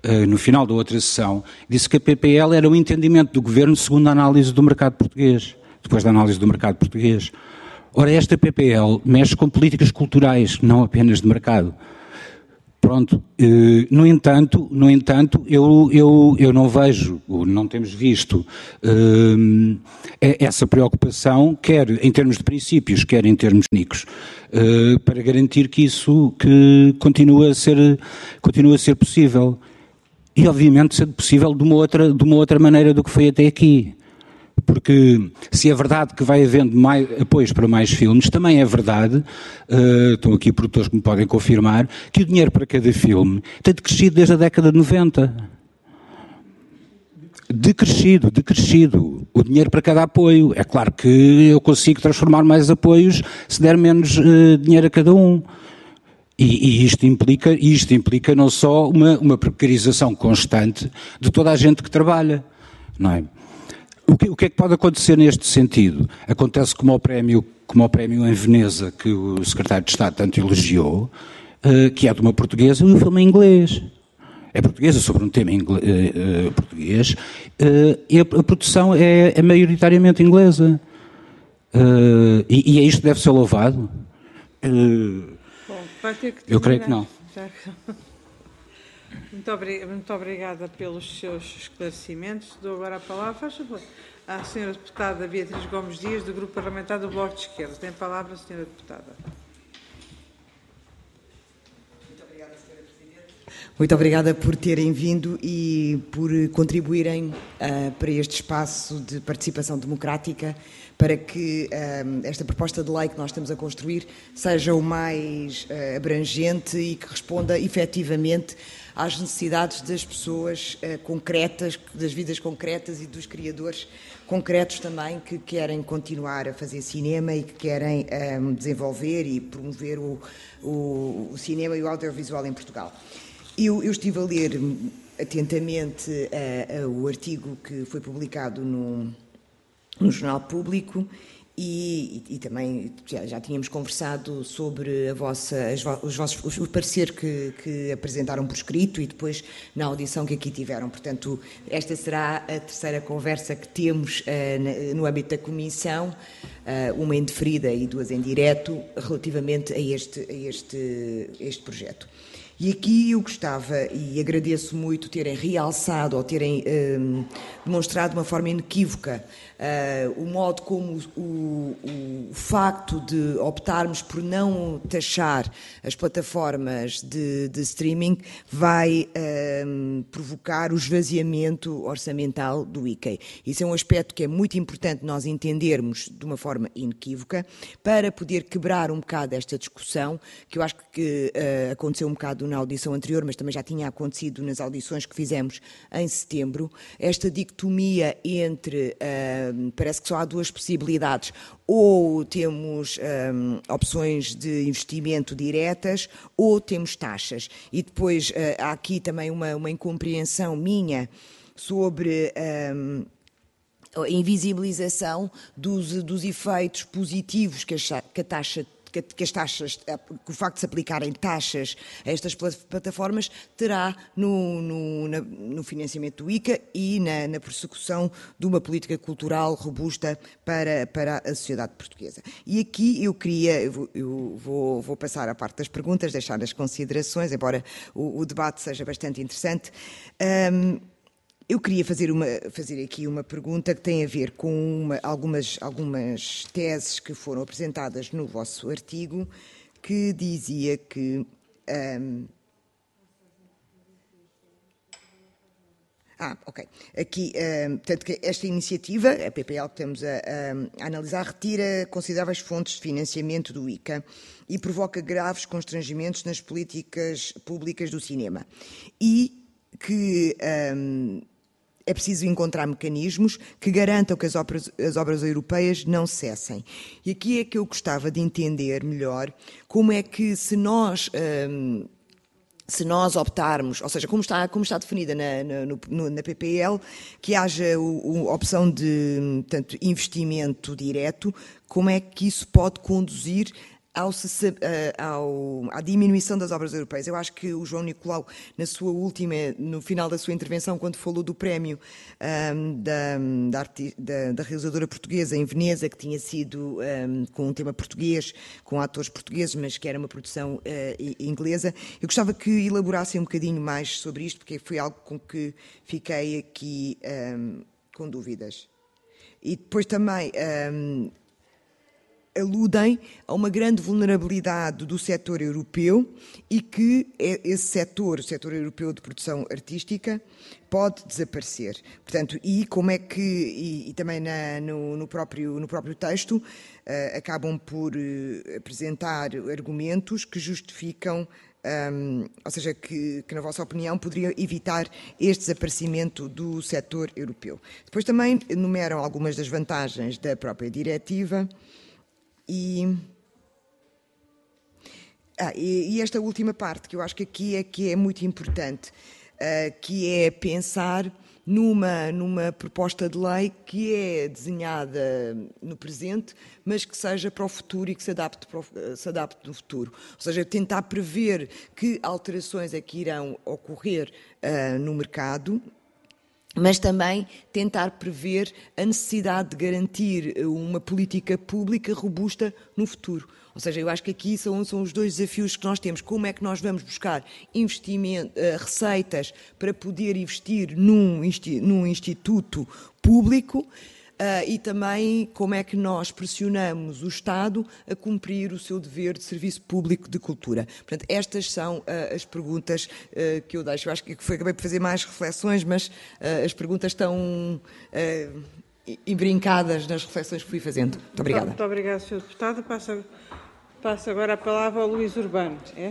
no final da outra sessão, disse que a P P L era o entendimento do Governo segundo a análise do mercado português, depois da análise do mercado português. Ora, esta P P L mexe com políticas culturais, não apenas de mercado. Pronto, no entanto, no entanto eu, eu, eu não vejo, não temos visto uh, essa preocupação, quer em termos de princípios, quer em termos técnicos, uh, para garantir que isso que continua a ser, continua a ser possível. E, obviamente, ser possível de uma outra, de uma outra maneira do que foi até aqui. Porque se é verdade que vai havendo mais apoios para mais filmes, também é verdade, uh, estão aqui produtores que me podem confirmar, que o dinheiro para cada filme tem decrescido desde a década de noventa. Decrescido, decrescido. O dinheiro para cada apoio. É claro que eu consigo transformar mais apoios se der menos uh, dinheiro a cada um. E, e isto implica, isto implica não só uma, uma precarização constante de toda a gente que trabalha, não é? O que, o que é que pode acontecer neste sentido? Acontece como o prémio, como o prémio em Veneza, que o secretário de Estado tanto elogiou, uh, que é de uma portuguesa, e o filme é em inglês. É portuguesa, sobre um tema inglês, uh, uh, português, uh, e a, a produção é, é maioritariamente inglesa. Uh, e, e é isto que deve ser louvado? Uh, Bom, vai ter que eu creio que não. Já... Muito, obri... Muito obrigada pelos seus esclarecimentos. Dou agora a palavra, faz favor, à senhora deputada Beatriz Gomes Dias, do Grupo Parlamentar do Bloco de Esquerda. Tem a palavra a senhora deputada. Muito obrigada, senhora Presidente. Muito obrigada por terem vindo e por contribuírem uh, para este espaço de participação democrática, para que uh, esta proposta de lei que nós estamos a construir seja o mais uh, abrangente e que responda efetivamente às necessidades das pessoas uh, concretas, das vidas concretas e dos criadores concretos também que querem continuar a fazer cinema e que querem um, desenvolver e promover o, o, o cinema e o audiovisual em Portugal. Eu, eu estive a ler atentamente uh, uh, o artigo que foi publicado no, no Jornal Público e, e, e também já, já tínhamos conversado sobre a vossa, as, os vossos, o parecer que, que apresentaram por escrito e depois na audição que aqui tiveram. Portanto, esta será a terceira conversa que temos uh, no âmbito da Comissão, uh, uma em deferida e duas em direto, relativamente a este, a este, a este projeto. E aqui eu gostava, e agradeço muito terem realçado ou terem um, demonstrado de uma forma inequívoca uh, o modo como o, o, o facto de optarmos por não taxar as plataformas de, de streaming vai um, provocar o esvaziamento orçamental do I C E. Isso é um aspecto que é muito importante nós entendermos de uma forma inequívoca para poder quebrar um bocado esta discussão, que eu acho que uh, aconteceu um bocado na audição anterior, mas também já tinha acontecido nas audições que fizemos em setembro, esta dicotomia entre, uh, parece que só há duas possibilidades, ou temos um, opções de investimento diretas, ou temos taxas. E depois uh, há aqui também uma, uma incompreensão minha sobre Um, a invisibilização dos, dos efeitos positivos que a, que a taxa que as taxas, que o facto de se aplicarem taxas a estas plataformas terá no, no, na, no financiamento do I C A e na, na persecução de uma política cultural robusta para, para a sociedade portuguesa. E aqui eu queria, eu vou, eu vou, vou passar à parte das perguntas, deixar as considerações, embora o, o debate seja bastante interessante. Um, Eu queria fazer, uma, fazer aqui uma pergunta que tem a ver com uma, algumas, algumas teses que foram apresentadas no vosso artigo, que dizia que... Um, ah, ok. Aqui, um, portanto, que esta iniciativa, a P P L que estamos a, a, a analisar, retira consideráveis fontes de financiamento do I C A e provoca graves constrangimentos nas políticas públicas do cinema. E que... Um, é preciso encontrar mecanismos que garantam que as obras, as obras europeias não cessem. E aqui é que eu gostava de entender melhor como é que se nós... Hum, se nós optarmos, ou seja, como está, como está definida na, na, no, na P P L, que haja a opção de, portanto, investimento direto, como é que isso pode conduzir Ao, ao, à diminuição das obras europeias. Eu acho que o João Nicolau, na sua última, no final da sua intervenção, quando falou do prémio um, da, da, arti, da, da realizadora portuguesa em Veneza, que tinha sido um, com um tema português, com atores portugueses, mas que era uma produção uh, inglesa, eu gostava que elaborassem um bocadinho mais sobre isto, porque foi algo com que fiquei aqui um, com dúvidas. E depois também... Um, aludem a uma grande vulnerabilidade do setor europeu e que esse setor, o setor europeu de produção artística, pode desaparecer. Portanto, e como é que, e, e também na, no, no, próprio, no próprio texto, uh, acabam por uh, apresentar argumentos que justificam, um, ou seja, que, que, na vossa opinião, poderiam evitar este desaparecimento do setor europeu. Depois também enumeram algumas das vantagens da própria diretiva. E, ah, e, e esta última parte, que eu acho que aqui é que é muito importante, uh, que é pensar numa, numa proposta de lei que é desenhada no presente, mas que seja para o futuro e que se adapte, para o, se adapte no futuro. Ou seja, tentar prever que alterações é que irão ocorrer uh, no mercado, mas também tentar prever a necessidade de garantir uma política pública robusta no futuro. Ou seja, eu acho que aqui são, são os dois desafios que nós temos. Como é que nós vamos buscar investimento, receitas para poder investir num, num instituto público, Uh, e também como é que nós pressionamos o Estado a cumprir o seu dever de serviço público de cultura. Portanto, estas são uh, as perguntas uh, que eu deixo. Eu acho que foi, acabei por fazer mais reflexões, mas uh, as perguntas estão uh, embrincadas nas reflexões que fui fazendo. Muito obrigada. Muito obrigada, senhor Deputado. Passo, passo agora a palavra ao Luís Urbano. É?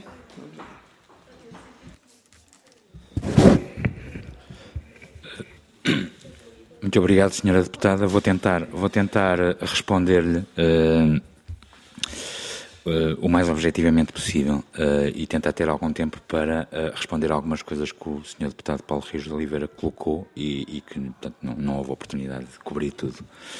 Muito obrigado, senhora Deputada. Vou tentar, vou tentar responder-lhe uh, uh, o mais objetivamente possível uh, e tentar ter algum tempo para uh, responder a algumas coisas que o senhor Deputado Paulo Rios de Oliveira colocou e, e que, portanto, não, não houve oportunidade de cobrir tudo.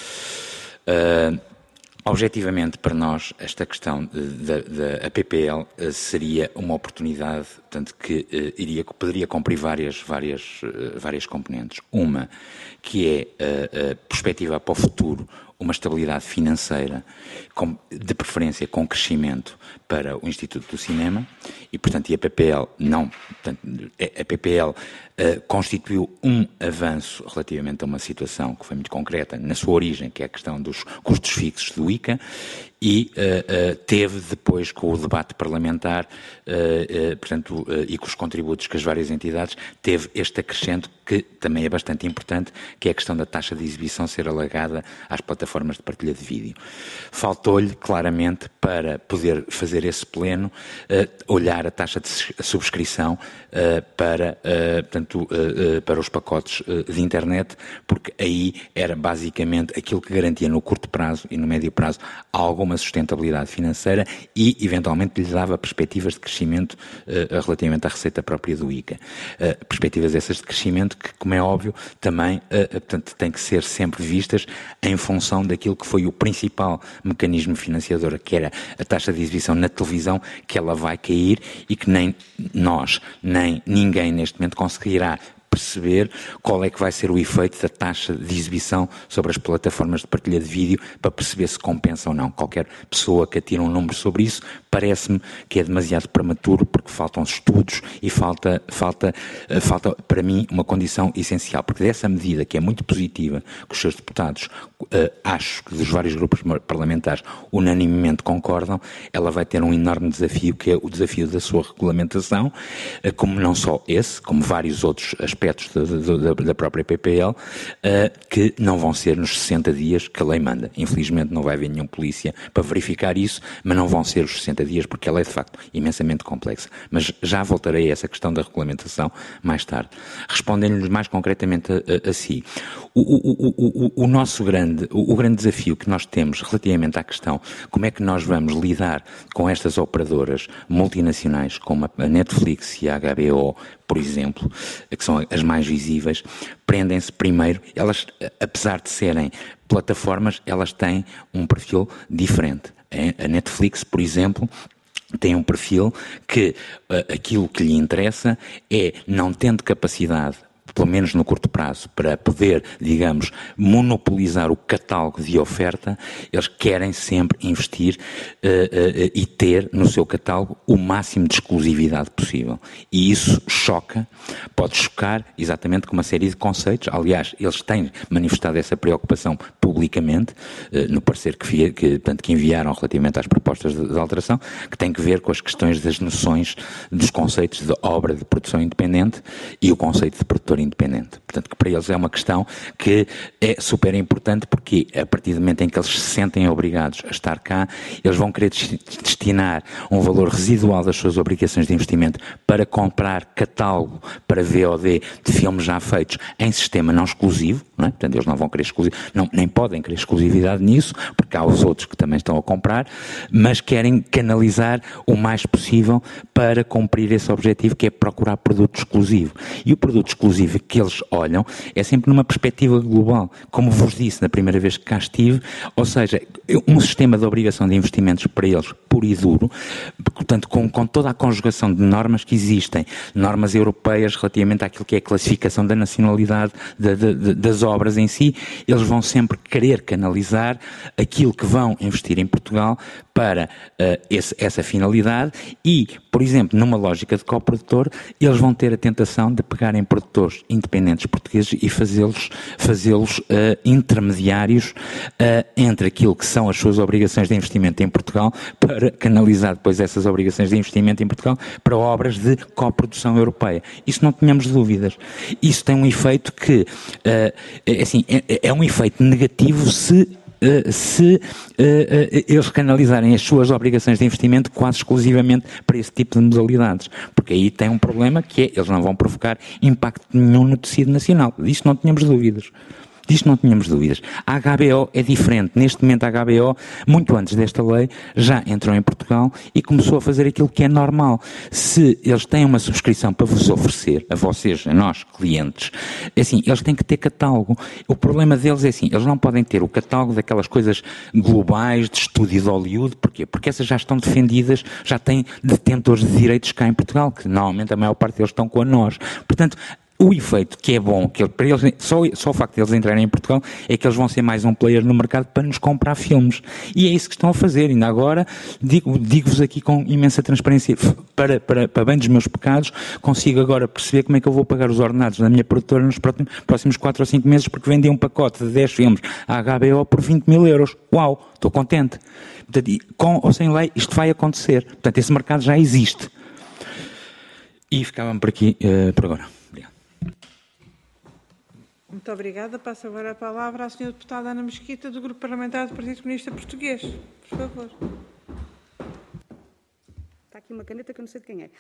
Uh, Objetivamente, para nós, esta questão da, da P P L uh, seria uma oportunidade, portanto, que uh, iria, poderia cumprir várias, várias, uh, várias componentes. Uma, que é uh, uh, perspectiva para o futuro, uma estabilidade financeira, com, de preferência com crescimento para o Instituto do Cinema, e, portanto, e a P P L não, portanto, a P P L uh, constituiu um avanço relativamente a uma situação que foi muito concreta na sua origem, que é a questão dos custos fixos do I C A, e uh, uh, teve depois com o debate parlamentar, uh, uh, portanto, uh, e com os contributos que as várias entidades, teve este acrescento que também é bastante importante, que é a questão da taxa de exibição ser alargada às plataformas de partilha de vídeo. Faltou-lhe, claramente, para poder fazer esse pleno, uh, olhar a taxa de subscrição uh, para, uh, portanto, uh, uh, para os pacotes uh, de internet, porque aí era basicamente aquilo que garantia no curto prazo e no médio prazo alguma sustentabilidade financeira e, eventualmente, lhe dava perspectivas de crescimento uh, relativamente à receita própria do I C A. Uh, perspectivas essas de crescimento que, como é óbvio, também uh, portanto, têm que ser sempre vistas em função daquilo que foi o principal mecanismo financiador, que era a taxa de exibição na televisão, que ela vai cair e que nem nós, nem ninguém neste momento conseguirá perceber qual é que vai ser o efeito da taxa de exibição sobre as plataformas de partilha de vídeo para perceber se compensa ou não. Qualquer pessoa que atire um número sobre isso parece-me que é demasiado prematuro porque faltam estudos e falta, falta, falta para mim uma condição essencial, porque dessa medida que é muito positiva, que os seus deputados, uh, acho que dos vários grupos parlamentares unanimemente concordam, ela vai ter um enorme desafio, que é o desafio da sua regulamentação, uh, como não só esse, como vários outros aspectos Da, da própria P P L, uh, que não vão ser nos sessenta dias que a lei manda. Infelizmente não vai haver nenhum polícia para verificar isso, mas não vão ser os sessenta dias porque ela é de facto imensamente complexa. Mas já voltarei a essa questão da regulamentação mais tarde. Respondendo-lhes mais concretamente a, a, a si. O, o, o, o, o nosso grande, o, o grande desafio que nós temos relativamente à questão como é que nós vamos lidar com estas operadoras multinacionais como a Netflix e a H B O, por exemplo, que são as mais visíveis, prendem-se primeiro, elas, apesar de serem plataformas, elas têm um perfil diferente. A Netflix, por exemplo, tem um perfil que uh, aquilo que lhe interessa é, não tendo capacidade, pelo menos no curto prazo, para poder, digamos, monopolizar o catálogo de oferta, eles querem sempre investir uh, uh, e ter no seu catálogo o máximo de exclusividade possível. E isso choca, pode chocar exatamente com uma série de conceitos. Aliás, eles têm manifestado essa preocupação publicamente, uh, no parecer que, que, portanto, que enviaram relativamente às propostas de, de alteração, que tem que ver com as questões das noções dos conceitos de obra de produção independente e o conceito de produtor independente. Portanto, que para eles é uma questão que é super importante, porque a partir do momento em que eles se sentem obrigados a estar cá, eles vão querer destinar um valor residual das suas obrigações de investimento para comprar catálogo para V O D de filmes já feitos em sistema não exclusivo, não é? Portanto, eles não vão querer exclusividade, não, nem podem querer exclusividade nisso, porque há os outros que também estão a comprar, mas querem canalizar o mais possível para cumprir esse objetivo, que é procurar produto exclusivo. E o produto exclusivo que eles olham é sempre numa perspectiva global. Como vos disse na primeira vez que cá estive, ou seja, um sistema de obrigação de investimentos para eles puro e duro, portanto, com, com toda a conjugação de normas que existem, normas europeias relativamente àquilo que é a classificação da nacionalidade de, de, de, das obras em si, eles vão sempre querer canalizar aquilo que vão investir em Portugal para uh, esse, essa finalidade e, por exemplo, numa lógica de coprodutor, eles vão ter a tentação de pegarem produtores independentes portugueses e fazê-los fazê-los uh, intermediários uh, entre aquilo que são as suas obrigações de investimento em Portugal para canalizar depois essas obrigações de investimento em Portugal para obras de coprodução europeia. Isso não tínhamos dúvidas. Isso tem um efeito que, uh, assim, é, é um efeito negativo se Uh, se uh, uh, eles canalizarem as suas obrigações de investimento quase exclusivamente para esse tipo de modalidades. Porque aí tem um problema que é, eles não vão provocar impacto nenhum no tecido nacional. Disso não tínhamos dúvidas. Disto não tínhamos dúvidas. A H B O é diferente. Neste momento a H B O, muito antes desta lei, já entrou em Portugal e começou a fazer aquilo que é normal. Se eles têm uma subscrição para vos oferecer, a vocês, a nós, clientes, assim, eles têm que ter catálogo. O problema deles é assim, eles não podem ter o catálogo daquelas coisas globais, de estúdio de Hollywood. Porquê? Porque essas já estão defendidas, já têm detentores de direitos cá em Portugal, que normalmente a maior parte deles estão com a nós. Portanto, o efeito que é bom, que para eles, só, só o facto de eles entrarem em Portugal, é que eles vão ser mais um player no mercado para nos comprar filmes. E é isso que estão a fazer. Ainda agora, digo, digo-vos aqui com imensa transparência, para, para, para bem dos meus pecados, consigo agora perceber como é que eu vou pagar os ordenados da minha produtora nos próximos quatro ou cinco meses, porque vendi um pacote de dez filmes à H B O por vinte mil euros. Uau, estou contente. Portanto, com ou sem lei, isto vai acontecer. Portanto, esse mercado já existe. E ficava-me por aqui uh, por agora. Muito obrigada. Passo agora a palavra à senhora deputada Ana Mesquita, do Grupo Parlamentar do Partido Comunista Português. Por favor. Está aqui uma caneta que eu não sei de quem é.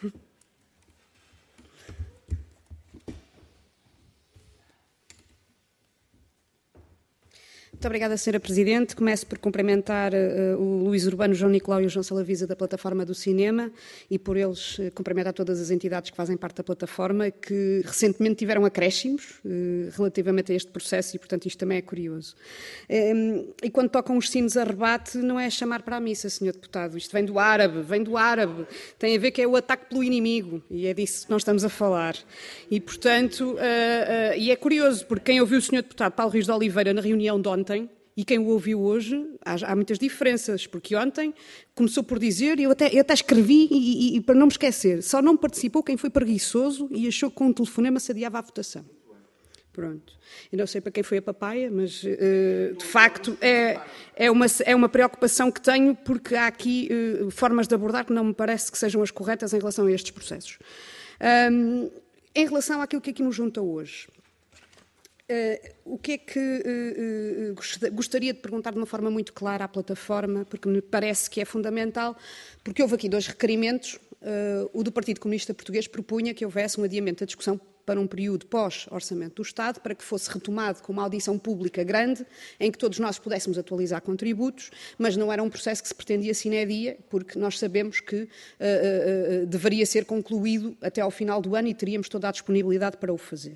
Muito obrigada, senhora Presidente. Começo por cumprimentar uh, o Luís Urbano, o João Nicolau e o João Salavisa da Plataforma do Cinema e por eles uh, cumprimentar todas as entidades que fazem parte da plataforma que recentemente tiveram acréscimos uh, relativamente a este processo e, portanto, isto também é curioso. Um, e quando tocam os sinos a rebate, não é chamar para a missa, senhor Deputado. Isto vem do árabe, vem do árabe. Tem a ver que é o ataque pelo inimigo e é disso que nós estamos a falar. E, portanto, uh, uh, e é curioso, porque quem ouviu o senhor Deputado Paulo Rios de Oliveira na reunião de ontem e quem o ouviu hoje, há, há muitas diferenças, porque ontem começou por dizer, e eu até, eu até escrevi, e, e, e para não me esquecer, só não participou quem foi preguiçoso e achou que com um telefonema se adiava a votação. Pronto. Eu não sei para quem foi a papaya, mas uh, de facto é, é, uma, é uma preocupação que tenho, porque há aqui uh, formas de abordar que não me parece que sejam as corretas em relação a estes processos. Um, em relação àquilo que aqui nos junta hoje, Uh, o que é que uh, uh, gostaria de perguntar de uma forma muito clara à plataforma, porque me parece que é fundamental, porque houve aqui dois requerimentos. Uh, o do Partido Comunista Português propunha que houvesse um adiamento da discussão para um período pós-orçamento do Estado, para que fosse retomado com uma audição pública grande, em que todos nós pudéssemos atualizar contributos, mas não era um processo que se pretendia sine die, porque nós sabemos que uh, uh, uh, deveria ser concluído até ao final do ano e teríamos toda a disponibilidade para o fazer.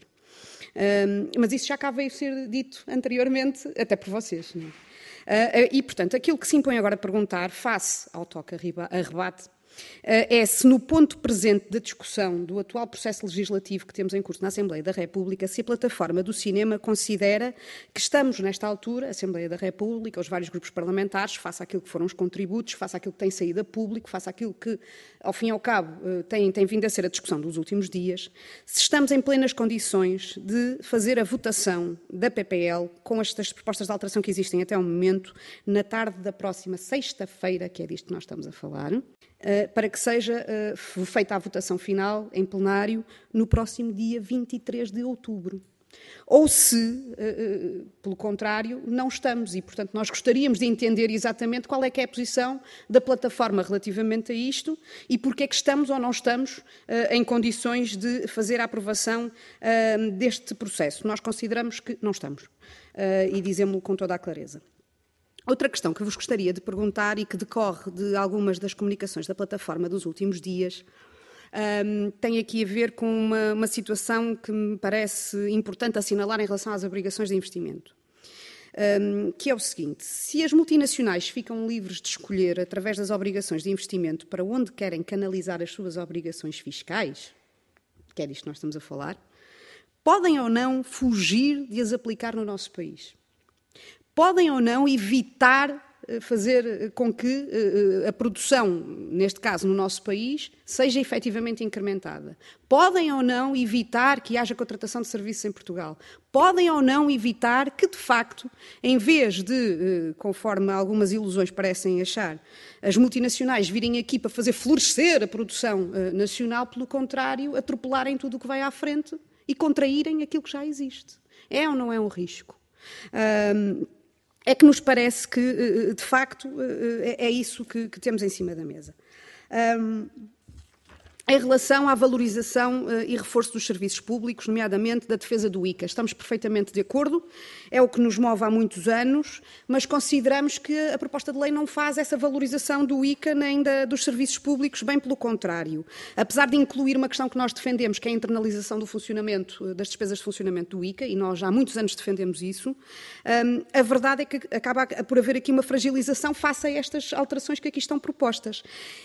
Um, mas isso já cá veio ser dito anteriormente, até por vocês. Não é? Uh, uh, e, portanto, aquilo que se impõe agora a perguntar, face ao toque a rebate, é se no ponto presente da discussão do atual processo legislativo que temos em curso na Assembleia da República, se a plataforma do cinema considera que estamos, nesta altura, a Assembleia da República, os vários grupos parlamentares, face àquilo que foram os contributos, face àquilo que tem saído a público, face àquilo que, ao fim e ao cabo, tem, tem vindo a ser a discussão dos últimos dias, se estamos em plenas condições de fazer a votação da P P L com estas propostas de alteração que existem até ao momento, na tarde da próxima sexta-feira, que é disto que nós estamos a falar, para que seja uh, feita a votação final em plenário no próximo dia vinte e três de outubro. Ou se, uh, uh, pelo contrário, não estamos e, portanto, nós gostaríamos de entender exatamente qual é que é a posição da plataforma relativamente a isto e porque é que estamos ou não estamos uh, em condições de fazer a aprovação uh, deste processo. Nós consideramos que não estamos uh, e dizemos-lo com toda a clareza. Outra questão que vos gostaria de perguntar e que decorre de algumas das comunicações da plataforma dos últimos dias um, tem aqui a ver com uma, uma situação que me parece importante assinalar em relação às obrigações de investimento, um, que é o seguinte: se as multinacionais ficam livres de escolher, através das obrigações de investimento, para onde querem canalizar as suas obrigações fiscais, que é disto que nós estamos a falar, podem ou não fugir de as aplicar no nosso país? Podem ou não evitar fazer com que a produção, neste caso no nosso país, seja efetivamente incrementada? Podem ou não evitar que haja contratação de serviços em Portugal? Podem ou não evitar que, de facto, em vez de, conforme algumas ilusões parecem achar, as multinacionais virem aqui para fazer florescer a produção nacional, pelo contrário, atropelarem tudo o que vai à frente e contraírem aquilo que já existe? É ou não é um risco? Um, É que nos parece que, de facto, é isso que, que temos em cima da mesa. Um, em relação à valorização e reforço dos serviços públicos, nomeadamente da defesa do I C A, estamos perfeitamente de acordo, é o que nos move há muitos anos, mas consideramos que a proposta de lei não faz essa valorização do I C A nem da, dos serviços públicos, bem pelo contrário. Apesar de incluir uma questão que nós defendemos, que é a internalização do funcionamento, das despesas de funcionamento do I C A, e nós já há muitos anos defendemos isso, um, a verdade é que acaba por haver aqui uma fragilização face a estas alterações que aqui estão propostas.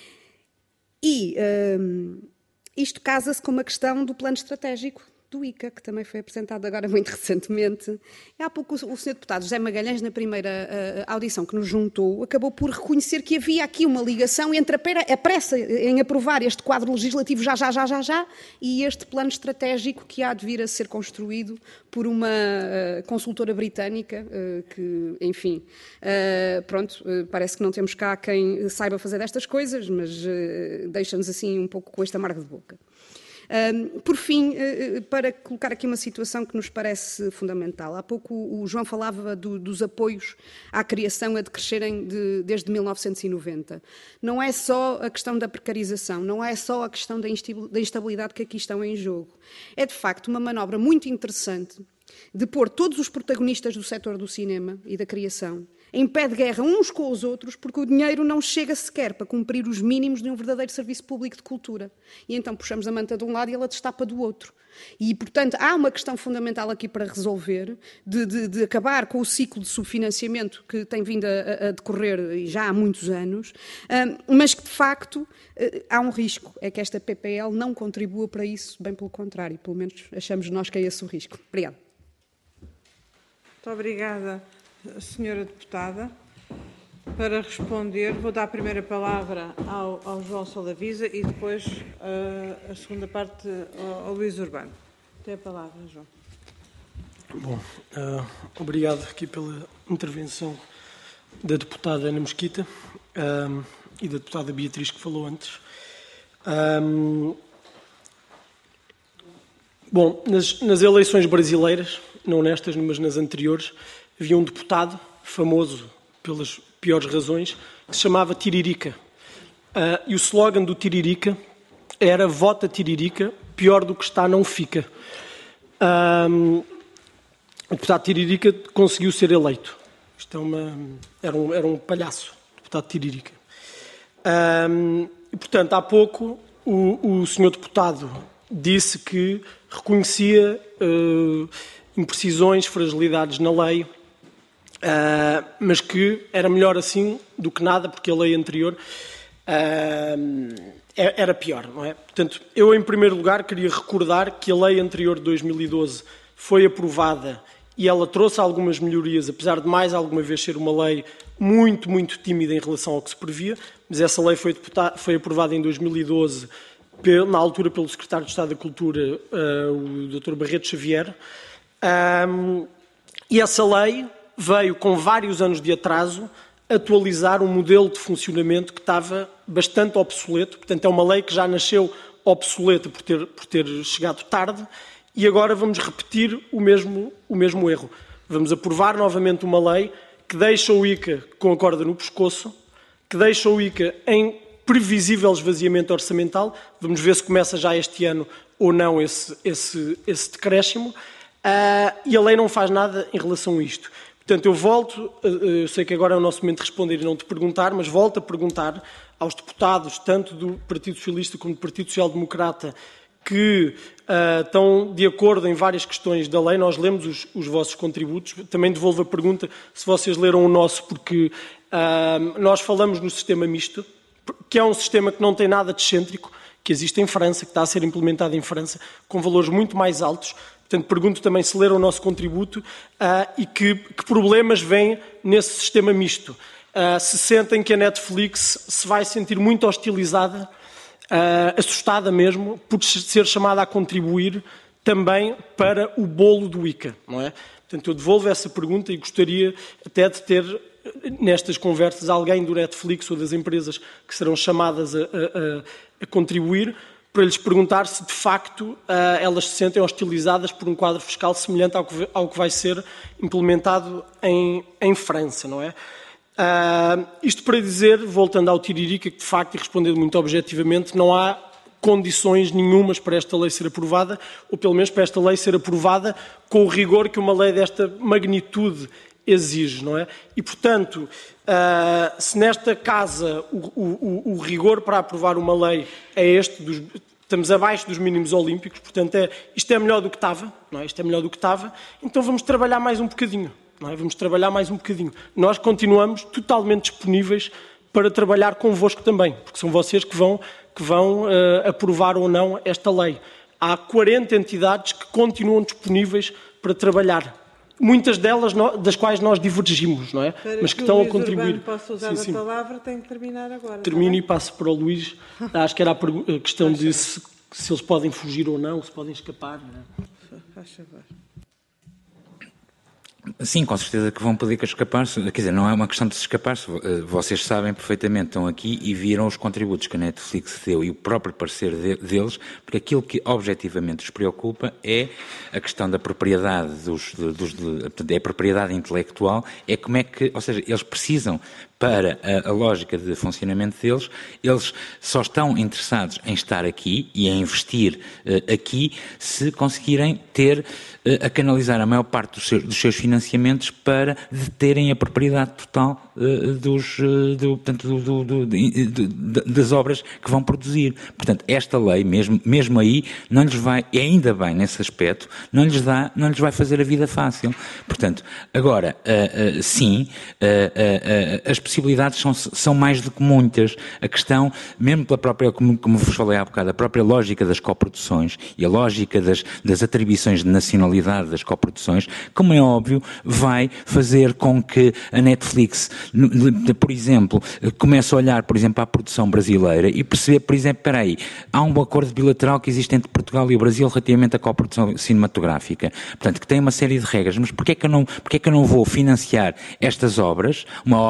E um, isto casa-se com uma questão do plano estratégico do I C A, que também foi apresentado agora muito recentemente. E há pouco o senhor Deputado José Magalhães, na primeira uh, audição que nos juntou, acabou por reconhecer que havia aqui uma ligação entre a pressa em aprovar este quadro legislativo já, já, já, já, já, e este plano estratégico que há de vir a ser construído por uma uh, consultora britânica, uh, que, enfim, uh, pronto, uh, parece que não temos cá quem saiba fazer destas coisas, mas uh, deixa-nos assim um pouco com este amargo de boca. Um, por fim, uh, para colocar aqui uma situação que nos parece fundamental. Há pouco o João falava do, dos apoios à criação a decrescerem de, desde mil novecentos e noventa. Não é só a questão da precarização, não é só a questão da instabilidade que aqui estão em jogo. É, de facto, uma manobra muito interessante de pôr todos os protagonistas do setor do cinema e da criação em pé de guerra uns com os outros, porque o dinheiro não chega sequer para cumprir os mínimos de um verdadeiro serviço público de cultura. E então puxamos a manta de um lado e ela destapa do outro. E, portanto, há uma questão fundamental aqui para resolver, de, de, de acabar com o ciclo de subfinanciamento que tem vindo a, a decorrer já há muitos anos, mas que, de facto, há um risco, é que esta P P L não contribua para isso, bem pelo contrário. Pelo menos achamos nós que é esse o risco. Obrigada. Muito obrigada, senhora Deputada. Para responder, vou dar a primeira palavra ao, ao João Salavisa e depois uh, a segunda parte ao, ao Luís Urbano. Tem a palavra, João. Bom, uh, obrigado aqui pela intervenção da deputada Ana Mesquita um, e da deputada Beatriz, que falou antes. Um, bom, nas, nas eleições brasileiras, não nestas, mas nas anteriores, havia um deputado famoso pelas piores razões, que se chamava Tiririca. Uh, e o slogan do Tiririca era "Vota Tiririca pior do que está não fica. Um, o deputado Tiririca conseguiu ser eleito. Isto é uma, era, um, era um palhaço, o deputado Tiririca. Um, e, portanto, há pouco o, o senhor deputado disse que reconhecia uh, imprecisões, fragilidades na lei, uh, mas que era melhor assim do que nada, porque a lei anterior uh, era pior, não é? Portanto, eu, em primeiro lugar, queria recordar que a lei anterior de dois mil e doze foi aprovada e ela trouxe algumas melhorias, apesar de mais alguma vez ser uma lei muito, muito tímida em relação ao que se previa, mas essa lei foi, deputada, foi aprovada em dois mil e doze, na altura pelo secretário de Estado da Cultura, uh, o doutor Barreto Xavier, um, e essa lei veio, com vários anos de atraso, atualizar um modelo de funcionamento que estava bastante obsoleto. Portanto, é uma lei que já nasceu obsoleta por ter, por ter chegado tarde, e agora vamos repetir o mesmo, o mesmo erro. Vamos aprovar novamente uma lei que deixa o I C A com a corda no pescoço, que deixa o I C A em previsível esvaziamento orçamental. Vamos ver se começa já este ano ou não esse, esse, esse decréscimo. Uh, e a lei não faz nada em relação a isto. Portanto, eu volto, eu sei que agora é o nosso momento de responder e não de perguntar, mas volto a perguntar aos deputados, tanto do Partido Socialista como do Partido Social Democrata, que uh, estão de acordo em várias questões da lei. Nós lemos os, os vossos contributos. Também devolvo a pergunta se vocês leram o nosso, porque uh, nós falamos no sistema misto, que é um sistema que não tem nada de excêntrico, que existe em França, que está a ser implementado em França, com valores muito mais altos. Portanto, pergunto também se leram o nosso contributo uh, e que, que problemas vêm nesse sistema misto. Uh, se sentem que a Netflix se vai sentir muito hostilizada, uh, assustada mesmo, por ser chamada a contribuir também para o bolo do I C A, não é? Portanto, eu devolvo essa pergunta e gostaria até de ter, nestas conversas, alguém do Netflix ou das empresas que serão chamadas a, a, a contribuir, para lhes perguntar se, de facto, uh, elas se sentem hostilizadas por um quadro fiscal semelhante ao que, ao que vai ser implementado em, em França, não é? Uh, isto para dizer, voltando ao Tiririca, que, de facto, e respondendo muito objetivamente, não há condições nenhumas para esta lei ser aprovada, ou pelo menos para esta lei ser aprovada com o rigor que uma lei desta magnitude exige, não é? E, portanto, uh, se nesta casa o, o, o rigor para aprovar uma lei é este, dos, estamos abaixo dos mínimos olímpicos, portanto, é, isto é melhor do que estava, não é? Isto é melhor do que estava, então vamos trabalhar mais um bocadinho, não é? Vamos trabalhar mais um bocadinho. Nós continuamos totalmente disponíveis para trabalhar convosco também, porque são vocês que vão, que vão uh, aprovar ou não esta lei. Há quarenta entidades que continuam disponíveis para trabalhar. Muitas delas, das quais nós divergimos, não é? Para mas que, que estão o a Luís contribuir. Urbano possa usar sim, sim. a palavra, tem que terminar agora. Termino e passo para o Luís. Acho que era a questão de se, se eles podem fugir ou não, se podem escapar. Não é? Faz favor. Sim, com certeza que vão poder escapar-se. Quer dizer, não é uma questão de se escapar-se. Vocês sabem perfeitamente, estão aqui e viram os contributos que a Netflix deu e o próprio parecer de, deles, porque aquilo que objetivamente os preocupa é a questão da propriedade, dos, dos, de, é a propriedade intelectual, é como é que, ou seja, eles precisam, para a, a lógica de funcionamento deles, eles só estão interessados em estar aqui e em investir uh, aqui se conseguirem ter, uh, a canalizar a maior parte dos seus, dos seus financiamentos para deterem a propriedade total uh, dos, uh, do, portanto, do, do, do, do, do, das obras que vão produzir. Portanto, esta lei, mesmo, mesmo aí, não lhes vai, e ainda bem nesse aspecto, não lhes dá, não lhes vai fazer a vida fácil. Portanto, agora, uh, uh, sim, uh, uh, uh, as possibilidades são, são mais do que muitas. A questão, mesmo pela própria, como, como vos falei há bocado, a própria lógica das coproduções e a lógica das, das atribuições de nacionalidade das coproduções, como é óbvio, vai fazer com que a Netflix, por exemplo, comece a olhar, por exemplo, à produção brasileira e perceber, por exemplo, espera aí, há um acordo bilateral que existe entre Portugal e o Brasil relativamente à coprodução cinematográfica. Portanto, que tem uma série de regras, mas porquê é que eu não, porquê é que eu não vou financiar estas obras, uma obra de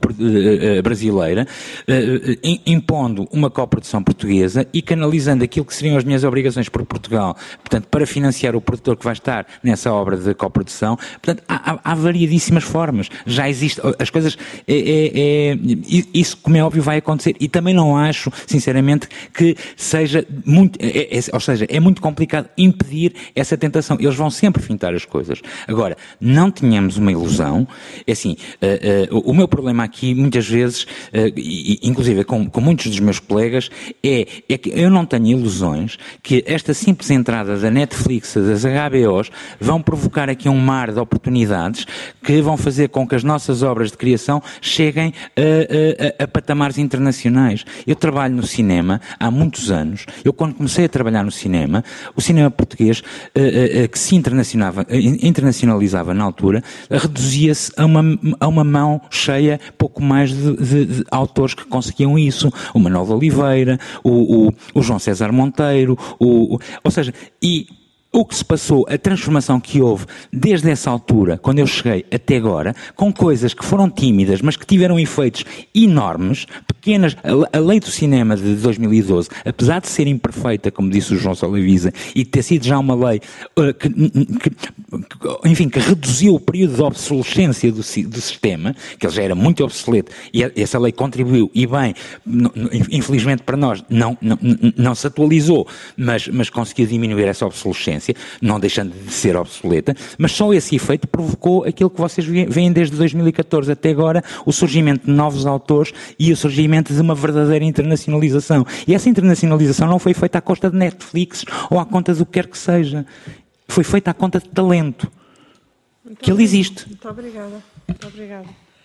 brasileira, impondo uma coprodução portuguesa e canalizando aquilo que seriam as minhas obrigações por Portugal, portanto, para financiar o produtor que vai estar nessa obra de coprodução. Portanto, há, há, há variedíssimas formas. Já existe, as coisas, é, é, é, isso, como é óbvio, vai acontecer. E também não acho, sinceramente, que seja muito, é, é, ou seja, é muito complicado impedir essa tentação. Eles vão sempre fintar as coisas. Agora, não tínhamos uma ilusão, é assim, uh, uh, o meu problema aqui, muitas vezes, uh, e, inclusive com, com muitos dos meus colegas, é, é que eu não tenho ilusões que esta simples entrada da Netflix, das H B Os, vão provocar aqui um mar de oportunidades que vão fazer com que as nossas obras de criação cheguem a, a, a patamares internacionais. Eu trabalho no cinema há muitos anos. Eu, quando comecei a trabalhar no cinema, o cinema português, uh, uh, que se internacionalizava, uh, internacionalizava na altura, reduzia-se a uma, a uma mão cheia, pouco mais de, de, de autores que conseguiam isso. O Manuel de Oliveira, o, o, o João César Monteiro, o, o, ou seja, e o que se passou, a transformação que houve desde essa altura, quando eu cheguei até agora, com coisas que foram tímidas, mas que tiveram efeitos enormes, pequenas. A lei do cinema de dois mil e doze, apesar de ser imperfeita, como disse o João Salavisa, e ter sido já uma lei uh, que, que, enfim, que reduziu o período de obsolescência do, do sistema, que ele já era muito obsoleto, e essa lei contribuiu, e bem, infelizmente para nós, não, não, não se atualizou, mas, mas conseguiu diminuir essa obsolescência, não deixando de ser obsoleta, mas só esse efeito provocou aquilo que vocês veem desde dois mil e catorze até agora, o surgimento de novos autores e o surgimento de uma verdadeira internacionalização. E essa internacionalização não foi feita à conta de Netflix ou à conta do que quer que seja. Foi feita à conta de talento. Muito que ele existe. Muito obrigada. Muito obrigada.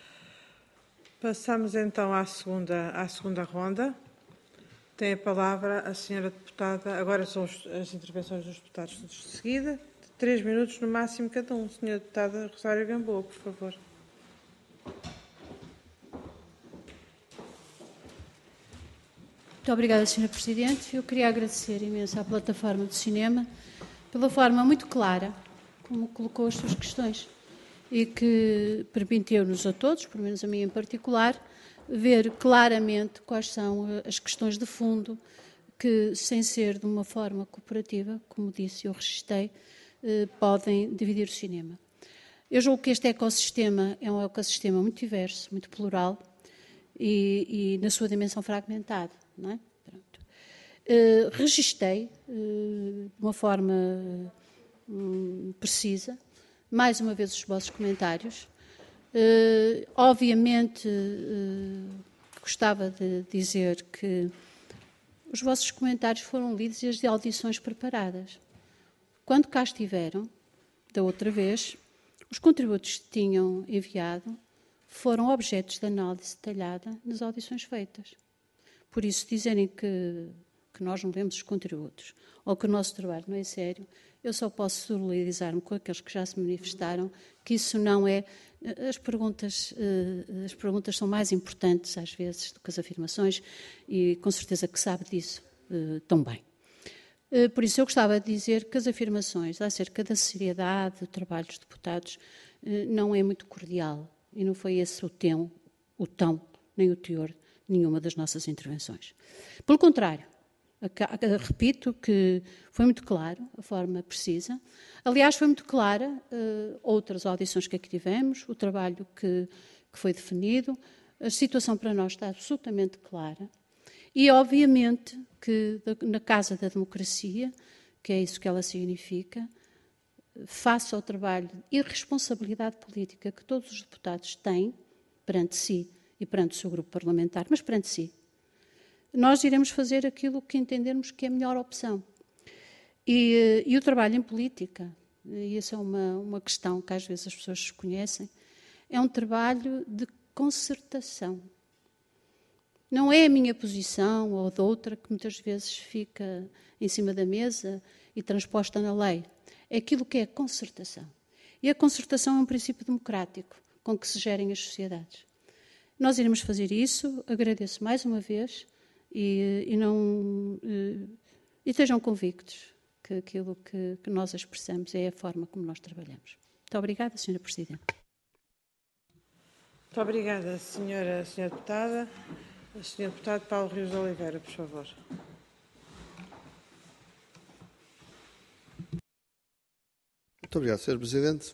Passamos então à segunda, à segunda ronda. Tem a palavra a senhora deputada, agora são as intervenções dos deputados todos de seguida, três minutos no máximo cada um. Senhora deputada Rosário Gamboa, por favor. Muito obrigada, senhora Presidente. Eu queria agradecer imenso à plataforma do cinema pela forma muito clara como colocou as suas questões e que permitiu-nos a todos, pelo menos a mim em particular, ver claramente quais são as questões de fundo que, sem ser de uma forma cooperativa, como disse, eu registrei, podem dividir o cinema. Eu julgo que este ecossistema é um ecossistema muito diverso, muito plural e, e na sua dimensão fragmentada, não é? Pronto. Uh, registrei uh, de uma forma um, precisa, mais uma vez, os vossos comentários. Uh, obviamente, uh, gostava de dizer que os vossos comentários foram lidos e as audições preparadas. Quando cá estiveram, da outra vez, os contributos que tinham enviado foram objetos de análise detalhada nas audições feitas. Por isso, dizerem que, que nós não lemos os contributos ou que o nosso trabalho não é sério, eu só posso solidarizar-me com aqueles que já se manifestaram que isso não é... As perguntas, as perguntas são mais importantes, às vezes, do que as afirmações e, com certeza, que sabe disso tão bem. Por isso, eu gostava de dizer que as afirmações acerca da seriedade do trabalho dos deputados não é muito cordial e não foi esse o tom, o tom nem o teor de nenhuma das nossas intervenções. Pelo contrário, repito que foi muito claro, a forma precisa. Aliás, foi muito clara uh, outras audições que aqui tivemos, o trabalho que, que foi definido, a situação para nós está absolutamente clara. E, obviamente, que na Casa da Democracia, que é isso que ela significa, face ao trabalho e responsabilidade política que todos os deputados têm perante si e perante o seu grupo parlamentar, mas perante si, nós iremos fazer aquilo que entendermos que é a melhor opção. E, e o trabalho em política, e essa é uma, uma questão que às vezes as pessoas desconhecem, é um trabalho de concertação. Não é a minha posição ou de outra que muitas vezes fica em cima da mesa e transposta na lei. É aquilo que é a concertação. E a concertação é um princípio democrático com que se gerem as sociedades. Nós iremos fazer isso, agradeço mais uma vez e, e, não, e, e estejam convictos que aquilo que, que nós expressamos é a forma como nós trabalhamos. Muito obrigada, senhora Presidente. Muito obrigada, senhora, senhora deputada. senhor Deputado Paulo Rios de Oliveira, por favor. Muito obrigado, senhor Presidente.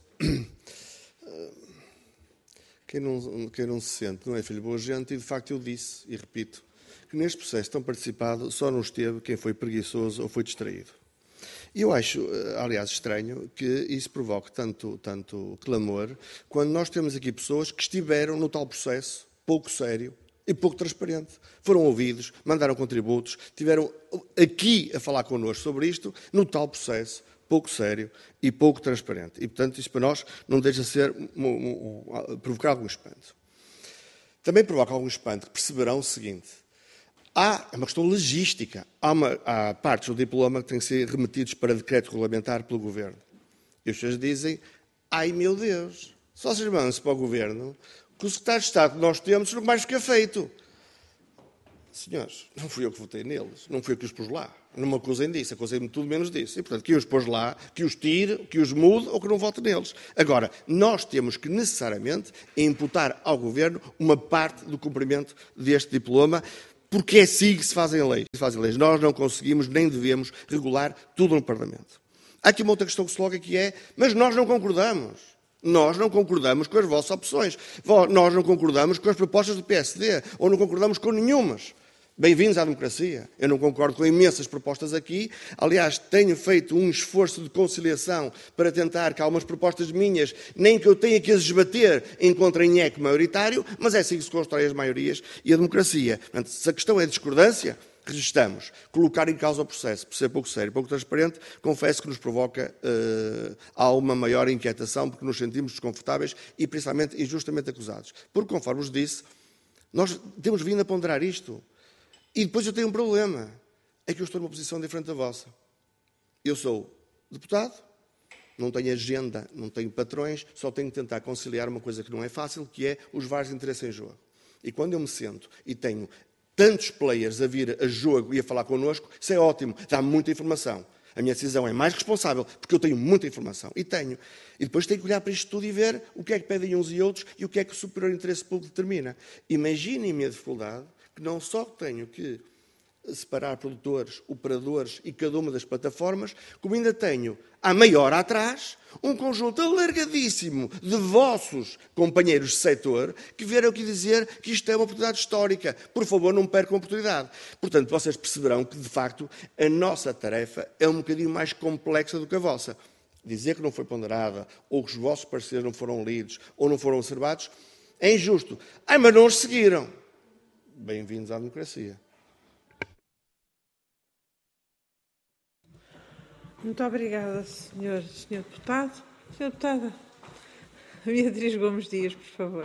Quem não, quem não se sente não é filho de boa gente, e de facto eu disse, e repito, que neste processo tão participado só não esteve quem foi preguiçoso ou foi distraído. E eu acho, aliás, estranho que isso provoque tanto, tanto clamor, quando nós temos aqui pessoas que estiveram no tal processo pouco sério e pouco transparente. Foram ouvidos, mandaram contributos, estiveram aqui a falar connosco sobre isto, no tal processo pouco sério e pouco transparente. E, portanto, isso para nós não deixa de ser um, um, um, provocar algum espanto. Também provoca algum espanto que perceberão o seguinte: há uma questão logística. Há, uma, há partes do diploma que têm que ser remetidos para decreto regulamentar pelo Governo. E os senhores dizem: ai meu Deus, só se mandam-se para o Governo que o secretário de Estado que nós temos nunca mais fica feito. Senhores, não fui eu que votei neles, não fui eu que os pus lá. Não me acusem disso, acusem-me tudo menos disso. E, portanto, que os pôs lá, que os tire, que os mude ou que não vote neles. Agora, nós temos que necessariamente imputar ao Governo uma parte do cumprimento deste diploma, porque é assim que se fazem leis. Se fazem leis. Nós não conseguimos nem devemos regular tudo no Parlamento. Há aqui uma outra questão que se coloca, que é: mas nós não concordamos. Nós não concordamos com as vossas opções. Nós não concordamos com as propostas do P S D, ou não concordamos com nenhumas. Bem-vindos à democracia. Eu não concordo com imensas propostas aqui. Aliás, tenho feito um esforço de conciliação para tentar que algumas propostas minhas, nem que eu tenha que as debater, encontrem eco maioritário, mas é assim que se constroem as maiorias e a democracia. Portanto, se a questão é discordância, resistamos. Colocar em causa o processo, por ser pouco sério, pouco transparente, confesso que nos provoca uh, alguma maior inquietação, porque nos sentimos desconfortáveis e, principalmente, injustamente acusados. Porque, conforme vos disse, nós temos vindo a ponderar isto. E depois eu tenho um problema, é que eu estou numa posição diferente da vossa. Eu sou deputado, não tenho agenda, não tenho patrões, só tenho que tentar conciliar uma coisa que não é fácil, que é os vários interesses em jogo. E quando eu me sento e tenho tantos players a vir a jogo e a falar connosco, isso é ótimo, dá muita informação. A minha decisão é mais responsável, porque eu tenho muita informação. E tenho. E depois tenho que olhar para isto tudo e ver o que é que pedem uns e outros e o que é que o superior interesse público determina. Imaginem a minha dificuldade, que não só tenho que separar produtores, operadores e cada uma das plataformas, como ainda tenho, à meia hora atrás, um conjunto alargadíssimo de vossos companheiros de setor que vieram aqui dizer que isto é uma oportunidade histórica. Por favor, não percam a oportunidade. Portanto, vocês perceberão que, de facto, a nossa tarefa é um bocadinho mais complexa do que a vossa. Dizer que não foi ponderada, ou que os vossos parceiros não foram lidos, ou não foram observados, é injusto. Ah, mas não os seguiram. Bem-vindos à democracia. Muito obrigada, senhor, senhor Deputado. senhora Deputada, Beatriz Gomes Dias, por favor.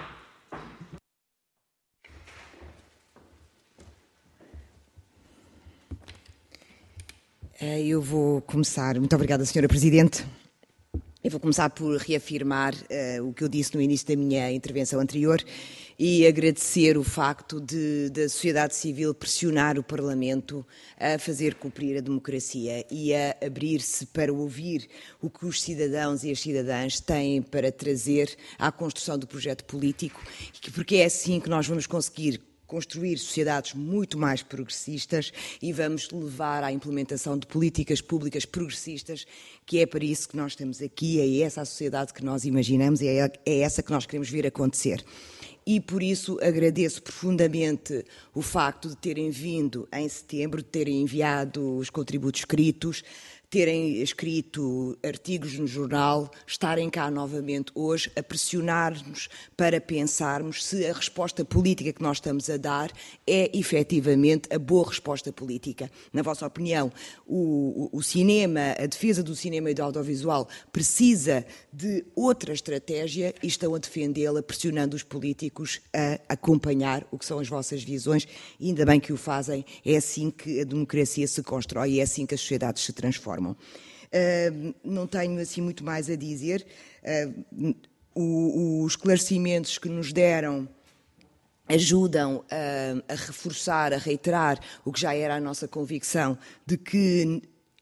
Eu vou começar. Muito obrigada, senhora Presidente. Eu vou começar por reafirmar uh, o que eu disse no início da minha intervenção anterior e agradecer o facto de, da sociedade civil pressionar o Parlamento a fazer cumprir a democracia e a abrir-se para ouvir o que os cidadãos e as cidadãs têm para trazer à construção do projeto político, porque é assim que nós vamos conseguir construir sociedades muito mais progressistas e vamos levar à implementação de políticas públicas progressistas, que é para isso que nós estamos aqui, é essa a sociedade que nós imaginamos e é essa que nós queremos ver acontecer. E por isso agradeço profundamente o facto de terem vindo em setembro, de terem enviado os contributos escritos, terem escrito artigos no jornal, estarem cá novamente hoje a pressionar-nos para pensarmos se a resposta política que nós estamos a dar é efetivamente a boa resposta política. Na vossa opinião, o, o, o cinema, a defesa do cinema e do audiovisual precisa de outra estratégia e estão a defendê-la, pressionando os políticos a acompanhar o que são as vossas visões, e ainda bem que o fazem. É assim que a democracia se constrói e é assim que as sociedades se transformam. Uh, não tenho assim muito mais a dizer. Uh, o, os esclarecimentos que nos deram ajudam a, a reforçar, a reiterar o que já era a nossa convicção de que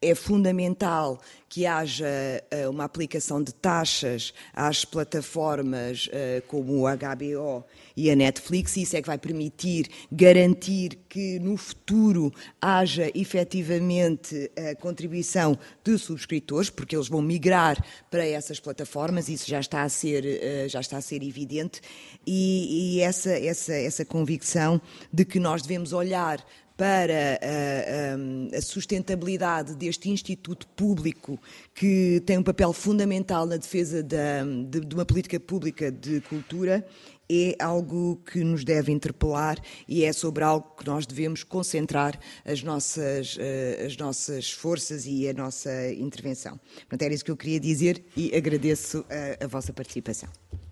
é fundamental que haja uh, uma aplicação de taxas às plataformas uh, como o H B O e a Netflix, e isso é que vai permitir garantir que no futuro haja efetivamente a contribuição de subscritores, porque eles vão migrar para essas plataformas, isso já está a ser, uh, já está a ser evidente, e, e essa, essa, essa convicção de que nós devemos olhar para a, a, a sustentabilidade deste instituto público que tem um papel fundamental na defesa da, de, de uma política pública de cultura, é algo que nos deve interpelar e é sobre algo que nós devemos concentrar as nossas, as nossas forças e a nossa intervenção. Portanto, era isso que eu queria dizer e agradeço a, a vossa participação.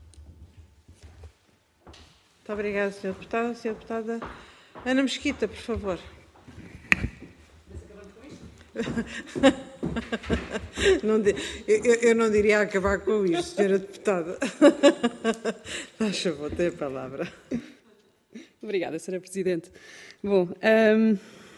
Muito obrigada, senhora Deputada. senhora Deputada Ana Mesquita, por favor. Não, eu, eu não diria acabar com isto, senhora Deputada. Faz favor, tem a palavra. Obrigada, senhora Presidente. Bom, hum,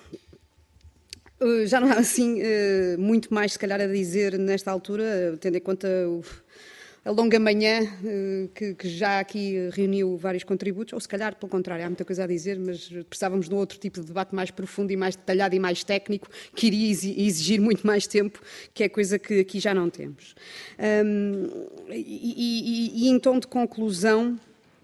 já não há assim muito mais, se calhar, a dizer nesta altura, tendo em conta o a longa manhã que, que já aqui reuniu vários contributos, ou se calhar, pelo contrário, há muita coisa a dizer, mas precisávamos de um outro tipo de debate mais profundo e mais detalhado e mais técnico, que iria exigir muito mais tempo, que é coisa que aqui já não temos. Um, e, e, e em tom de conclusão,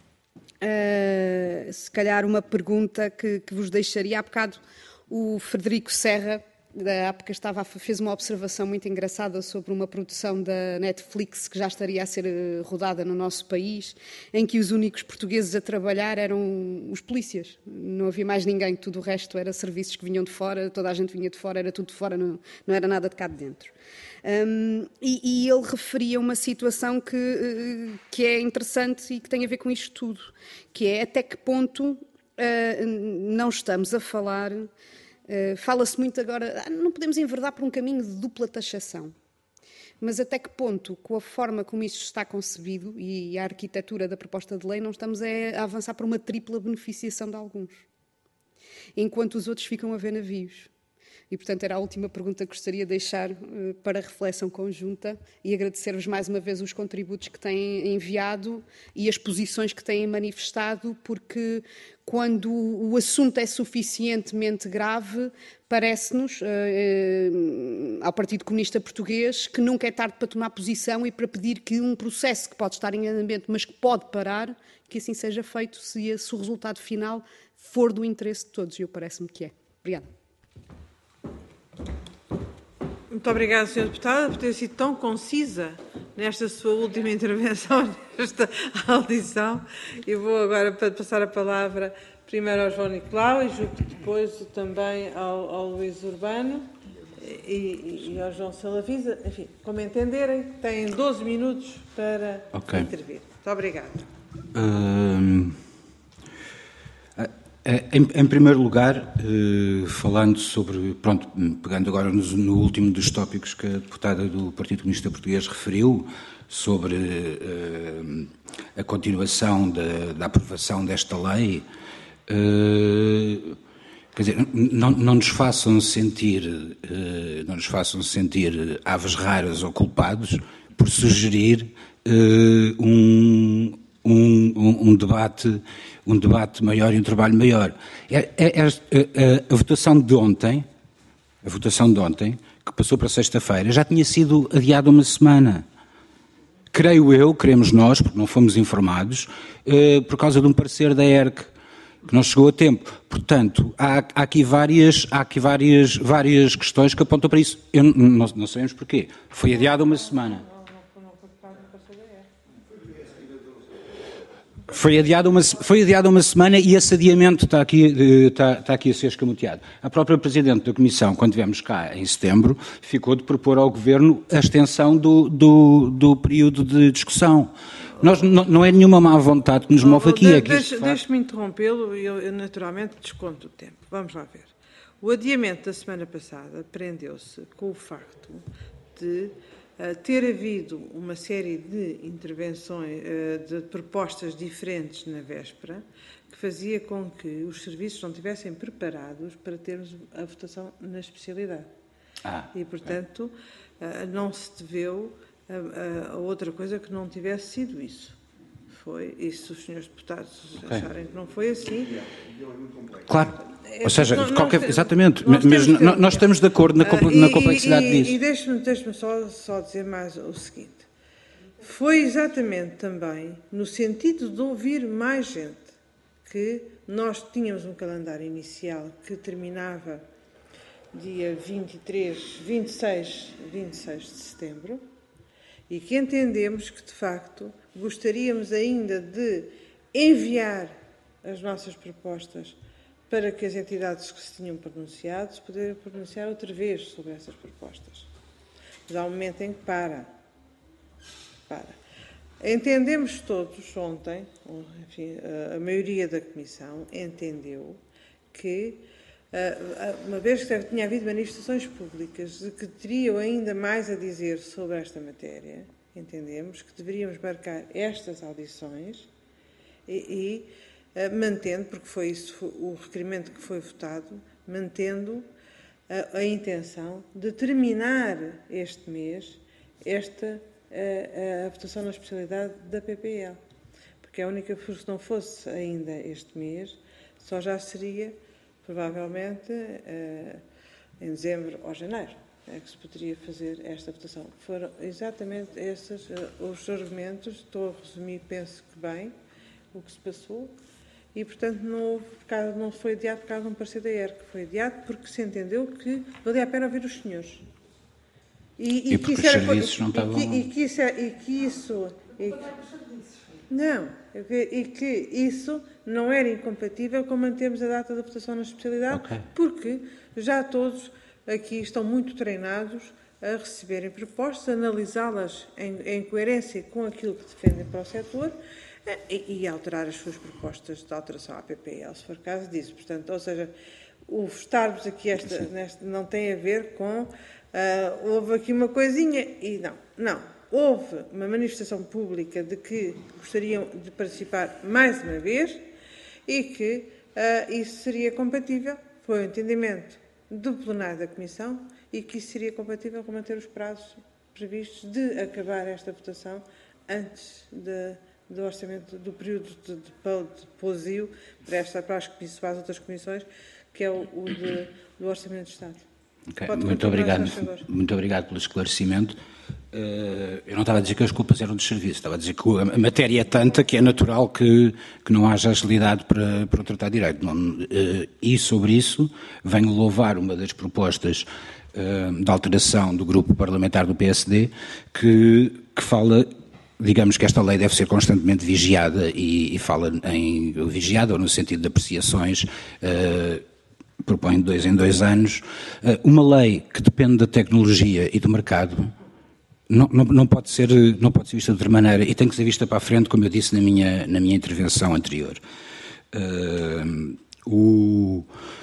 uh, se calhar uma pergunta que, que vos deixaria. Há bocado o Frederico Serra, da APCA, estava, fez uma observação muito engraçada sobre uma produção da Netflix que já estaria a ser rodada no nosso país, em que os únicos portugueses a trabalhar eram os polícias. Não havia mais ninguém, tudo o resto era serviços que vinham de fora, toda a gente vinha de fora, era tudo de fora, não, não era nada de cá de dentro. Um, e, e ele referia uma situação que, que é interessante e que tem a ver com isto tudo, que é até que ponto uh, não estamos a falar... Uh, fala-se muito agora, ah, não podemos enverdar por um caminho de dupla taxação. Mas até que ponto, com a forma como isto está concebido e a arquitetura da proposta de lei, não estamos a, a avançar para uma tripla beneficiação de alguns, enquanto os outros ficam a ver navios? E, portanto, era a última pergunta que gostaria de deixar uh, para reflexão conjunta e agradecer-vos mais uma vez os contributos que têm enviado e as posições que têm manifestado, porque quando o assunto é suficientemente grave, parece-nos, uh, uh, ao Partido Comunista Português, que nunca é tarde para tomar posição e para pedir que um processo que pode estar em andamento, mas que pode parar, que assim seja feito, se, esse, o resultado final for do interesse de todos. E eu parece-me que é. Obrigada. Muito obrigada, senhora Deputada, por ter sido tão concisa nesta sua última intervenção, nesta audição. Eu vou agora passar a palavra primeiro ao João Nicolau e julgo que depois também ao, ao Luís Urbano e, e ao João Salavisa. Enfim, como entenderem, têm doze minutos para okay. intervir. Muito obrigada. Um... Em, em primeiro lugar, eh, falando sobre, pronto, pegando agora no, no último dos tópicos que a deputada do Partido Comunista Português referiu, sobre eh, a continuação da, da aprovação desta lei, eh, quer dizer, não, não nos façam sentir, eh, não nos façam sentir aves raras ou culpados por sugerir eh, um, um, um, um debate um debate maior e um trabalho maior. É, é, é, a, a votação de ontem, a votação de ontem, que passou para sexta-feira, já tinha sido adiada uma semana. Creio eu, queremos nós, porque não fomos informados, eh, por causa de um parecer da E R C, que não chegou a tempo. Portanto, há, há aqui, várias, há aqui várias, várias questões que apontam para isso. Eu, não, não sabemos porquê. Foi adiada uma semana. Foi adiada, uma, foi adiada uma semana e esse adiamento está aqui, está, está aqui a ser escamoteado. A própria Presidente da Comissão, quando viemos cá em setembro, ficou de propor ao Governo a extensão do, do, do período de discussão. Nós, não, não é nenhuma má vontade que nos move aqui. É que deixe, faz... Deixe-me interrompê-lo e eu, eu naturalmente desconto o tempo. Vamos lá ver. O adiamento da semana passada prendeu-se com o facto de Uh, ter havido uma série de intervenções, uh, de propostas diferentes na véspera, que fazia com que os serviços não estivessem preparados para termos a votação na especialidade. Ah, e, portanto, okay. não se deveu a, a outra coisa que não tivesse sido isso. Foi, e se os senhores deputados okay. acharem que não foi assim... Claro, é, ou seja, nós, qualquer, nós, mas nós, mas nós, nós estamos de acordo na, uh, na complexidade e, disso. E, e deixe-me deixe só, só dizer mais o seguinte. Foi exatamente também no sentido de ouvir mais gente que nós tínhamos um calendário inicial que terminava dia vinte e três, vinte e seis, vinte e seis de setembro e que entendemos que, de facto, gostaríamos ainda de enviar as nossas propostas para que as entidades que se tinham pronunciado se pudessem pronunciar outra vez sobre essas propostas. Mas há um momento em que para. Para. Entendemos todos ontem, enfim, a maioria da Comissão entendeu que, uma vez que tinha havido manifestações públicas de que teriam ainda mais a dizer sobre esta matéria, entendemos que deveríamos marcar estas audições e, e mantendo, porque foi isso o requerimento que foi votado, mantendo a, a intenção de terminar este mês esta A, a votação na especialidade da P P L, porque a única que se não fosse ainda este mês, só já seria, provavelmente, uh, em dezembro ou janeiro, é que se poderia fazer esta votação. Foram exatamente esses uh, os argumentos, estou a resumir, penso que bem, o que se passou, e, portanto, não, houve, não foi adiado por causa de um parecer da E R C, foi adiado porque se entendeu que valia a pena ouvir os senhores. E, e, e porque que os era, serviços e, não estavam... E que, e que isso... E que isso e, não, e que isso não era incompatível com mantermos a data da votação na especialidade, okay. Porque já todos aqui estão muito treinados a receberem propostas, analisá-las em, em coerência com aquilo que defendem para o setor e, e alterar as suas propostas de alteração à P P L, se for caso disso. Portanto, ou seja, o estarmos aqui esta, nesta, não tem a ver com... Uh, houve aqui uma coisinha e não, não. Houve uma manifestação pública de que gostariam de participar mais uma vez e que uh, isso seria compatível, foi o entendimento do plenário da Comissão e que isso seria compatível com manter os prazos previstos de acabar esta votação antes de, do orçamento, do período de, de, de pousio para, esta, para, as, para as outras comissões, que é o, o de, do Orçamento de Estado. Okay. Muito obrigado, muito obrigado pelo esclarecimento. Uh, eu não estava a dizer que as culpas eram dos serviços, estava a dizer que a matéria é tanta que é natural que, que não haja agilidade para, para o tratar direito. Não, uh, e sobre isso venho louvar uma das propostas uh, de alteração do grupo parlamentar do P S D que, que fala, digamos que esta lei deve ser constantemente vigiada e, e fala em vigiada ou no sentido de apreciações uh, propõe de dois em dois anos, uma lei que depende da tecnologia e do mercado não, não, não, pode ser, não pode ser vista de outra maneira e tem que ser vista para a frente, como eu disse na minha, na minha intervenção anterior. Uh, o,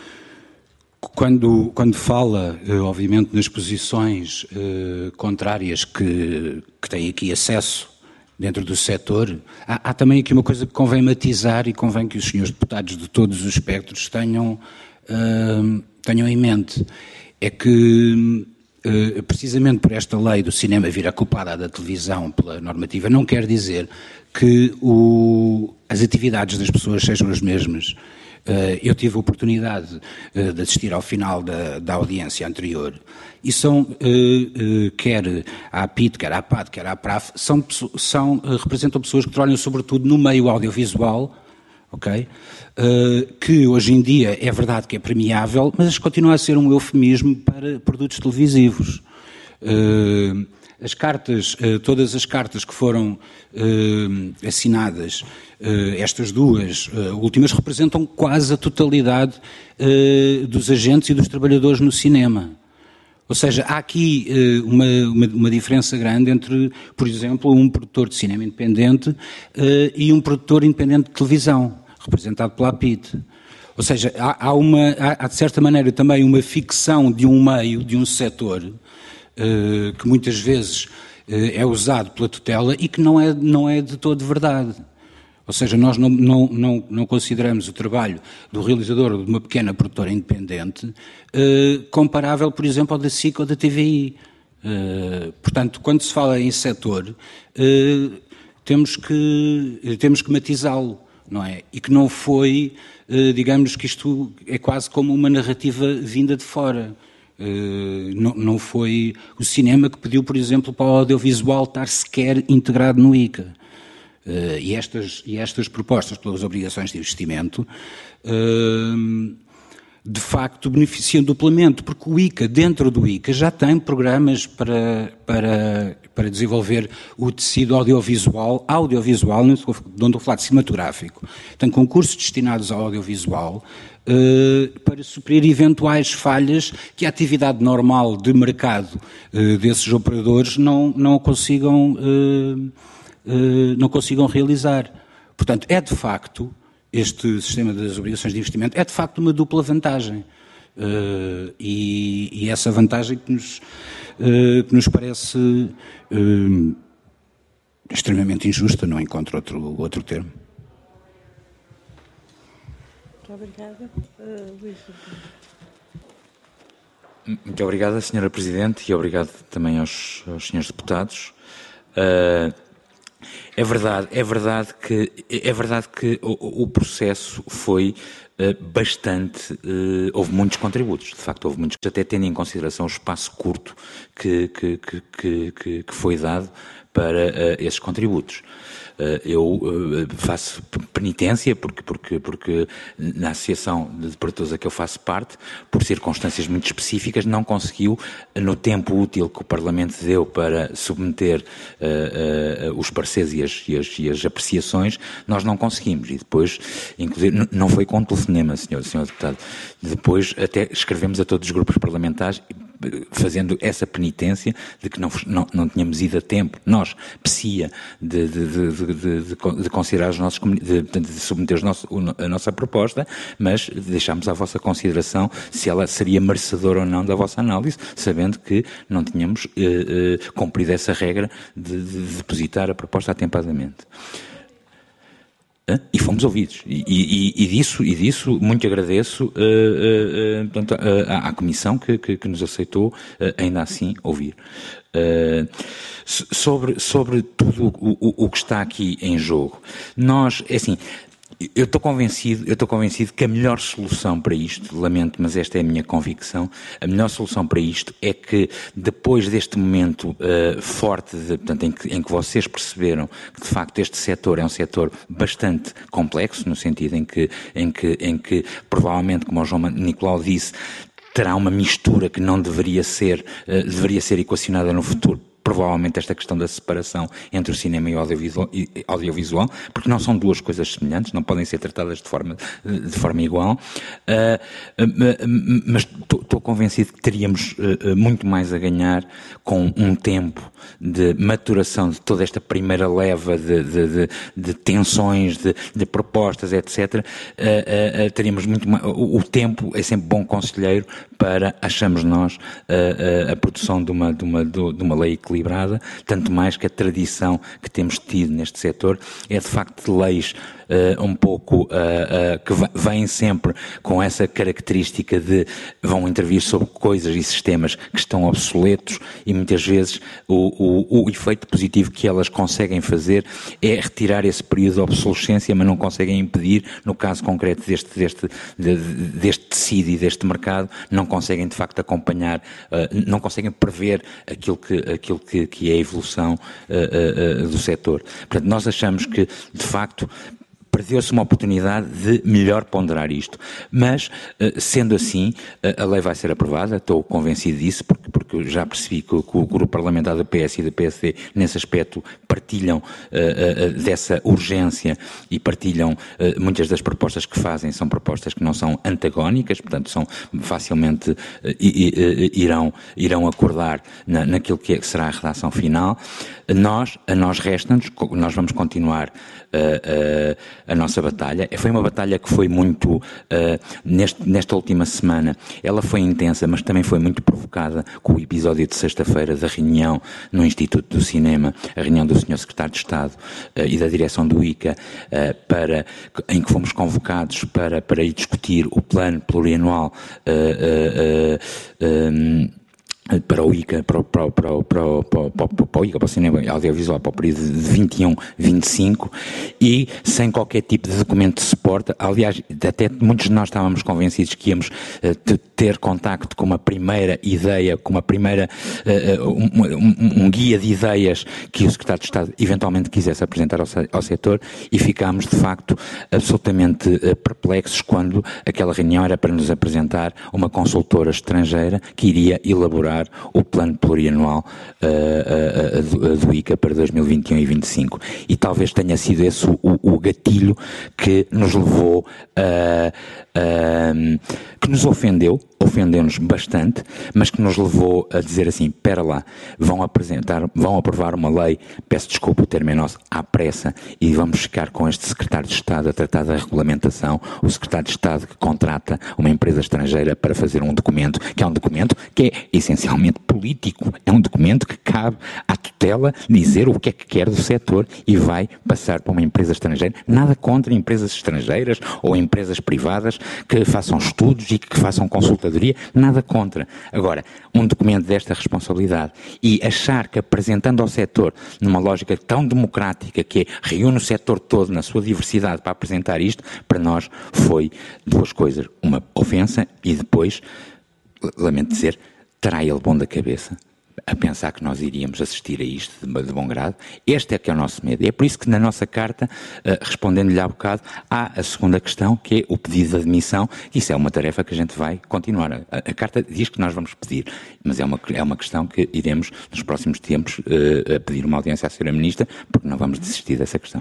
quando, quando fala, obviamente, nas posições uh, contrárias que, que tem aqui acesso dentro do setor, há, há também aqui uma coisa que convém matizar e convém que os senhores deputados de todos os espectros tenham Uh, tenham em mente, é que uh, precisamente por esta lei do cinema vir acoplada da televisão pela normativa, não quer dizer que o, as atividades das pessoas sejam as mesmas. Uh, eu tive a oportunidade uh, de assistir ao final da, da audiência anterior e são, uh, uh, quer a APIT, quer a APAD, quer a APRAF, são, são, uh, representam pessoas que trabalham sobretudo no meio audiovisual, ok? Uh, que hoje em dia é verdade que é premiável, mas continua a ser um eufemismo para produtos televisivos. Uh, as cartas, uh, todas as cartas que foram uh, assinadas, uh, estas duas uh, últimas, representam quase a totalidade uh, dos agentes e dos trabalhadores no cinema. Ou seja, há aqui uh, uma, uma, uma diferença grande entre, por exemplo, um produtor de cinema independente uh, e um produtor independente de televisão, representado pela APIT. Ou seja, há, há, uma, há, há de certa maneira também uma ficção de um meio, de um setor, uh, que muitas vezes uh, é usado pela tutela e que não é, não é de todo verdade. Ou seja, nós não, não, não, não consideramos o trabalho do realizador de uma pequena produtora independente eh, comparável, por exemplo, ao da S I C ou da T V I. Eh, portanto, quando se fala em setor, eh, temos que, temos que matizá-lo, não é? E que não foi, eh, digamos que isto é quase como uma narrativa vinda de fora. Uh, não, não foi o cinema que pediu, por exemplo, para o audiovisual estar sequer integrado no I C A. Uh, e, estas, e estas propostas pelas obrigações de investimento uh, de facto beneficiam duplamente, porque o I C A, dentro do I C A, já tem programas para, para, para desenvolver o tecido audiovisual, audiovisual, não estou, não estou a falar de cinematográfico, tem concursos destinados ao audiovisual, Uh, para suprir eventuais falhas que a atividade normal de mercado uh, desses operadores não, não, consigam, uh, uh, não consigam realizar. Portanto, é de facto, este sistema das obrigações de investimento, é de facto uma dupla vantagem. Uh, e, e essa vantagem que nos, uh, que nos parece uh, extremamente injusta, não encontro outro, outro termo. Obrigada. Uh, Luís. Muito obrigada, senhora Presidente, e obrigado também aos, aos senhores deputados. Uh, é verdade, é verdade que, é verdade que o, o processo foi uh, bastante, uh, houve muitos contributos, de facto houve muitos, até tendo em consideração o espaço curto que, que, que, que, que foi dado para uh, esses contributos. Eu faço penitência porque, porque, porque na associação de produtores a que eu faço parte, por circunstâncias muito específicas, não conseguiu, no tempo útil que o Parlamento deu para submeter uh, uh, os pareceres e as, e, as, e as apreciações, nós não conseguimos. E depois, inclusive, não foi com telefonema, senhor, senhor deputado, depois até escrevemos a todos os grupos parlamentares fazendo essa penitência de que não, não, não tínhamos ido a tempo, nós, P S I A, de, de, de, de, de, de considerar os nossos, de, de submeter os nossos, a nossa proposta, mas deixámos à vossa consideração se ela seria merecedora ou não da vossa análise, sabendo que não tínhamos eh, eh, cumprido essa regra de, de depositar a proposta atempadamente. E fomos ouvidos. E, e, e, disso, e disso muito agradeço uh, uh, uh, portanto, uh, à, à Comissão que, que, que nos aceitou uh, ainda assim ouvir. Uh, sobre, sobre tudo o, o, o que está aqui em jogo. Nós, é assim, eu estou convencido, eu estou convencido que a melhor solução para isto, lamento, mas esta é a minha convicção, a melhor solução para isto é que depois deste momento uh, forte, de, portanto, em que, em que vocês perceberam que de facto este setor é um setor bastante complexo, no sentido em que, em que, em que provavelmente, como o João Nicolau disse, terá uma mistura que não deveria ser, uh, deveria ser equacionada no futuro. Provavelmente esta questão da separação entre o cinema e o audiovisual, e audiovisual, porque não são duas coisas semelhantes, não podem ser tratadas de forma, de forma igual, uh, uh, mas estou convencido que teríamos uh, muito mais a ganhar com um tempo de maturação de toda esta primeira leva de, de, de, de tensões, de, de propostas, etcétera. Uh, uh, uh, teríamos muito mais, o, o tempo é sempre bom conselheiro para, achamos nós, uh, uh, a produção de uma, de uma, de uma lei equilibrada, tanto mais que a tradição que temos tido neste setor é de facto de leis uh, um pouco uh, uh, que vêm sempre com essa característica de vão intervir sobre coisas e sistemas que estão obsoletos e muitas vezes o, o, o efeito positivo que elas conseguem fazer é retirar esse período de obsolescência, mas não conseguem impedir, no caso concreto deste, deste, de, deste tecido e deste mercado, não conseguem de facto acompanhar, uh, não conseguem prever aquilo que, aquilo que, que é a evolução uh, uh, do setor. Portanto, nós achamos que, de facto, perdeu-se uma oportunidade de melhor ponderar isto. Mas, sendo assim, a lei vai ser aprovada, estou convencido disso, porque, porque já percebi que o, que o grupo parlamentar do P S e do P S D, nesse aspecto, partilham uh, uh, dessa urgência e partilham uh, muitas das propostas que fazem, são propostas que não são antagónicas, portanto, são facilmente uh, i, i, irão, irão acordar na, naquilo que será a redação final. Nós, a nós resta-nos, nós vamos continuar uh, uh, a nossa batalha. Foi uma batalha que foi muito, uh, neste, nesta última semana, ela foi intensa, mas também foi muito provocada com o episódio de sexta-feira da reunião no Instituto do Cinema, a reunião do senhor Secretário de Estado uh, e da direção do I C A, uh, para, em que fomos convocados para, para ir discutir o plano plurianual uh, uh, uh, um, para o I C A, para o, para o, para o, para o, para o, para o I C A, para o cinema audiovisual, para o período de vinte e um a vinte e cinco, e sem qualquer tipo de documento de suporte. Aliás, até muitos de nós estávamos convencidos que íamos uh, ter contacto com uma primeira ideia, com uma primeira, uh, um, um, um guia de ideias que o Secretário de Estado eventualmente quisesse apresentar ao, ao setor, e ficámos, de facto, absolutamente uh, perplexos quando aquela reunião era para nos apresentar uma consultora estrangeira que iria elaborar o plano plurianual uh, uh, uh, do I C A para dois mil e vinte e um e vinte e cinco. E talvez tenha sido esse o, o gatilho que nos levou a... Uh, que nos ofendeu, ofendeu-nos bastante, mas que nos levou a dizer assim, espera lá, vão apresentar, vão aprovar uma lei, peço desculpa o termo é nosso, à pressa, e vamos ficar com este Secretário de Estado a tratar da regulamentação, o Secretário de Estado que contrata uma empresa estrangeira para fazer um documento, que é um documento que é essencialmente político, é um documento que cabe à tutela dizer o que é que quer do setor e vai passar para uma empresa estrangeira. Nada contra empresas estrangeiras ou empresas privadas que façam estudos e que façam consultadoria, nada contra. Agora, um documento desta responsabilidade e achar que apresentando ao setor numa lógica tão democrática que é, reúne o setor todo na sua diversidade para apresentar isto, para nós foi duas coisas. Uma ofensa e depois, lamento dizer, terá ele bom da cabeça a pensar que nós iríamos assistir a isto de, de bom grado. Este é que é o nosso medo. E é por isso que na nossa carta, uh, respondendo-lhe há bocado, há a segunda questão, que é o pedido de admissão. Isso é uma tarefa que a gente vai continuar. A, a carta diz que nós vamos pedir, mas é uma, é uma questão que iremos, nos próximos tempos, uh, a pedir uma audiência à senhora Ministra, porque não vamos desistir dessa questão.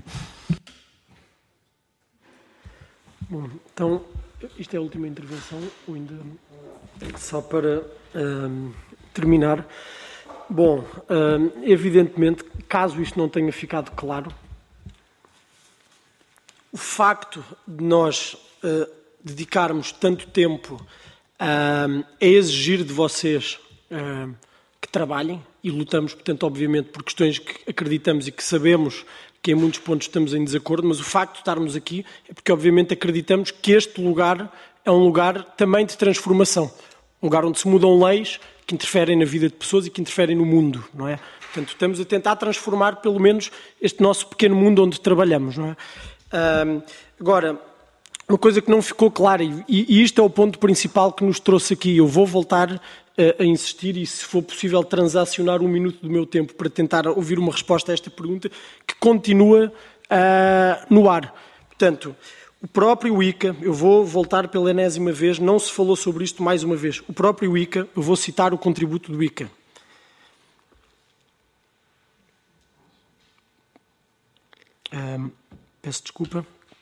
Bom, então, isto é a última intervenção, ainda só para um, terminar. Bom, evidentemente, caso isto não tenha ficado claro, o facto de nós uh, dedicarmos tanto tempo uh, a exigir de vocês uh, que trabalhem, e lutamos, portanto, obviamente, por questões que acreditamos e que sabemos que em muitos pontos estamos em desacordo, mas o facto de estarmos aqui é porque, obviamente, acreditamos que este lugar é um lugar também de transformação, um lugar onde se mudam leis que interferem na vida de pessoas e que interferem no mundo, não é? Portanto, estamos a tentar transformar, pelo menos, este nosso pequeno mundo onde trabalhamos, não é? Um, agora, uma coisa que não ficou clara, e, e isto é o ponto principal que nos trouxe aqui, eu vou voltar uh, a insistir e, se for possível, transacionar um minuto do meu tempo para tentar ouvir uma resposta a esta pergunta, que continua uh, no ar. Portanto, o próprio I C A, eu vou voltar pela enésima vez, não se falou sobre isto mais uma vez. O próprio I C A, eu vou citar o contributo do I C A. Um, peço desculpa.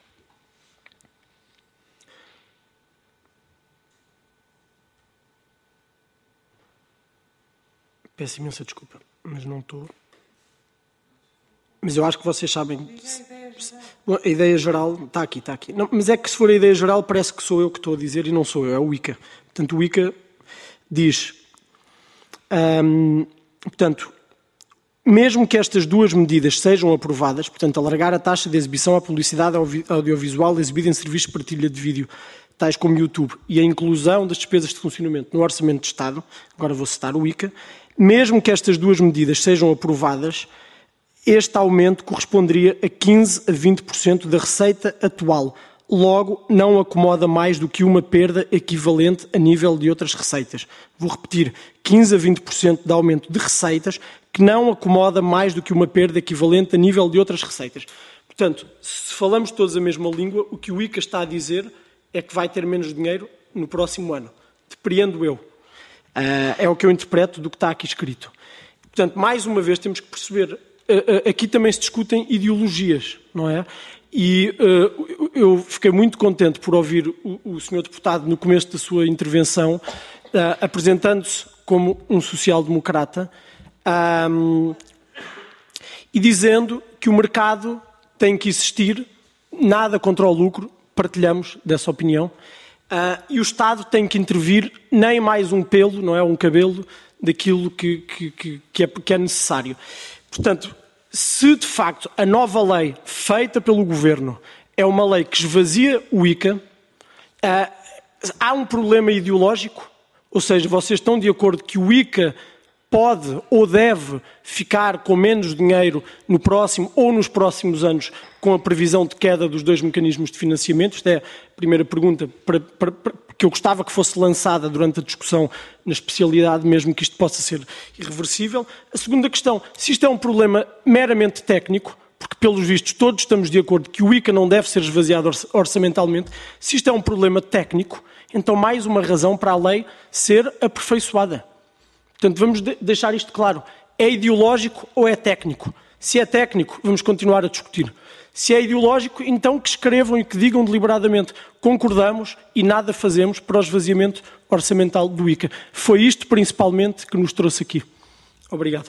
Peço imensa desculpa, mas não estou... Mas eu acho que vocês sabem... Bom, a ideia geral... Está aqui, está aqui. Não, mas é que se for a ideia geral parece que sou eu que estou a dizer e não sou eu, é o I C A. Portanto, o I C A diz... Hum, portanto, mesmo que estas duas medidas sejam aprovadas, portanto, alargar a taxa de exibição à publicidade audiovisual exibida em serviços de partilha de vídeo, tais como YouTube, e a inclusão das despesas de funcionamento no Orçamento de Estado, agora vou citar o I C A, mesmo que estas duas medidas sejam aprovadas, este aumento corresponderia a quinze a vinte por cento da receita atual. Logo, não acomoda mais do que uma perda equivalente a nível de outras receitas. Vou repetir, quinze a vinte por cento de aumento de receitas que não acomoda mais do que uma perda equivalente a nível de outras receitas. Portanto, se falamos todos a mesma língua, o que o I C A está a dizer é que vai ter menos dinheiro no próximo ano. Depreendo eu. Uh, é o que eu interpreto do que está aqui escrito. Portanto, mais uma vez, temos que perceber... Aqui também se discutem ideologias, não é? E uh, eu fiquei muito contente por ouvir o, o senhor deputado, no começo da sua intervenção, uh, apresentando-se como um social-democrata um, e dizendo que o mercado tem que existir nada contra o lucro, partilhamos dessa opinião, uh, e o Estado tem que intervir nem mais um pelo, não é um cabelo, daquilo que, que, que, que, é, que é necessário. Portanto, se de facto a nova lei feita pelo Governo é uma lei que esvazia o I C A, uh, há um problema ideológico, ou seja, vocês estão de acordo que o I C A pode ou deve ficar com menos dinheiro no próximo ou nos próximos anos com a previsão de queda dos dois mecanismos de financiamento? Esta é a primeira pergunta para, para, para, que eu gostava que fosse lançada durante a discussão na especialidade, mesmo que isto possa ser irreversível. A segunda questão, se isto é um problema meramente técnico, porque pelos vistos todos estamos de acordo que o I C A não deve ser esvaziado orçamentalmente, se isto é um problema técnico, então mais uma razão para a lei ser aperfeiçoada. Portanto, vamos de deixar isto claro. É ideológico ou é técnico? Se é técnico, vamos continuar a discutir. Se é ideológico, então que escrevam e que digam deliberadamente concordamos e nada fazemos para o esvaziamento orçamental do I C A. Foi isto, principalmente, que nos trouxe aqui. Obrigado.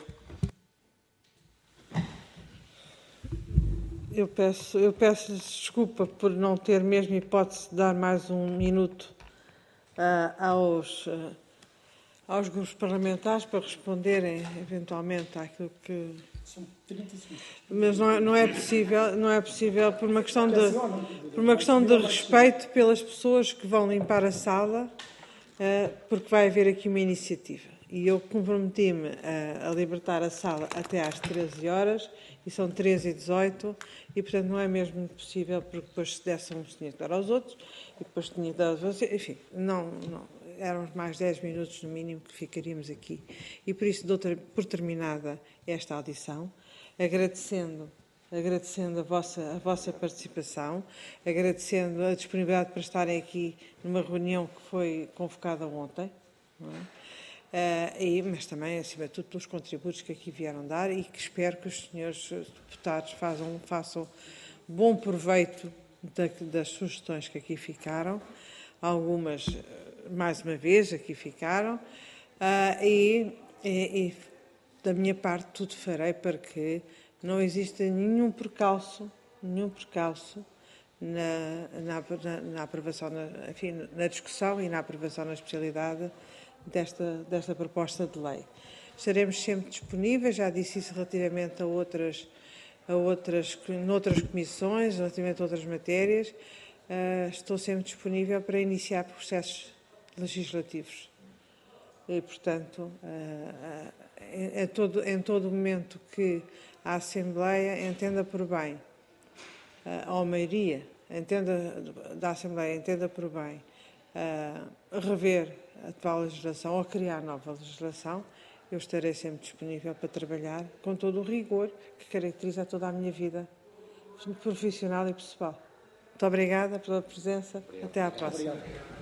Eu peço, eu peço desculpa por não ter mesmo hipótese de dar mais um minuto uh, aos... Uh, aos grupos parlamentares para responderem eventualmente àquilo que... Mas não é, não é possível, não é possível por uma questão de, por uma questão de respeito pelas pessoas que vão limpar a sala, porque vai haver aqui uma iniciativa. E eu comprometi-me a, a libertar a sala até às treze horas, e são treze e dezoito, e portanto não é mesmo possível, porque depois se desse um se tinha que dar aos outros, e depois tinha que dar aos outros, enfim, não... não eram mais dez minutos no mínimo que ficaríamos aqui. E por isso dou por terminada esta audição, agradecendo, agradecendo a vossa, a vossa participação, agradecendo a disponibilidade para estarem aqui numa reunião que foi convocada ontem, não é? Uh, e, mas também, acima de tudo, pelos contributos que aqui vieram dar e que espero que os senhores deputados façam, façam bom proveito da, das sugestões que aqui ficaram, algumas... mais uma vez, aqui ficaram, uh, e, e, e da minha parte tudo farei para que não exista nenhum percalço, nenhum percalço na, na, na, na aprovação, na, enfim, na discussão e na aprovação na especialidade desta, desta proposta de lei. Estaremos sempre disponíveis, já disse isso relativamente a outras, a outras, noutras comissões, relativamente a outras matérias, uh, estou sempre disponível para iniciar processos legislativos. E, portanto, em todo, em todo momento que a Assembleia entenda por bem, ou a maioria entenda, da Assembleia entenda por bem rever a atual legislação ou criar nova legislação, eu estarei sempre disponível para trabalhar com todo o rigor que caracteriza toda a minha vida profissional e pessoal. Muito obrigada pela presença. Obrigado. Até à próxima. Obrigado.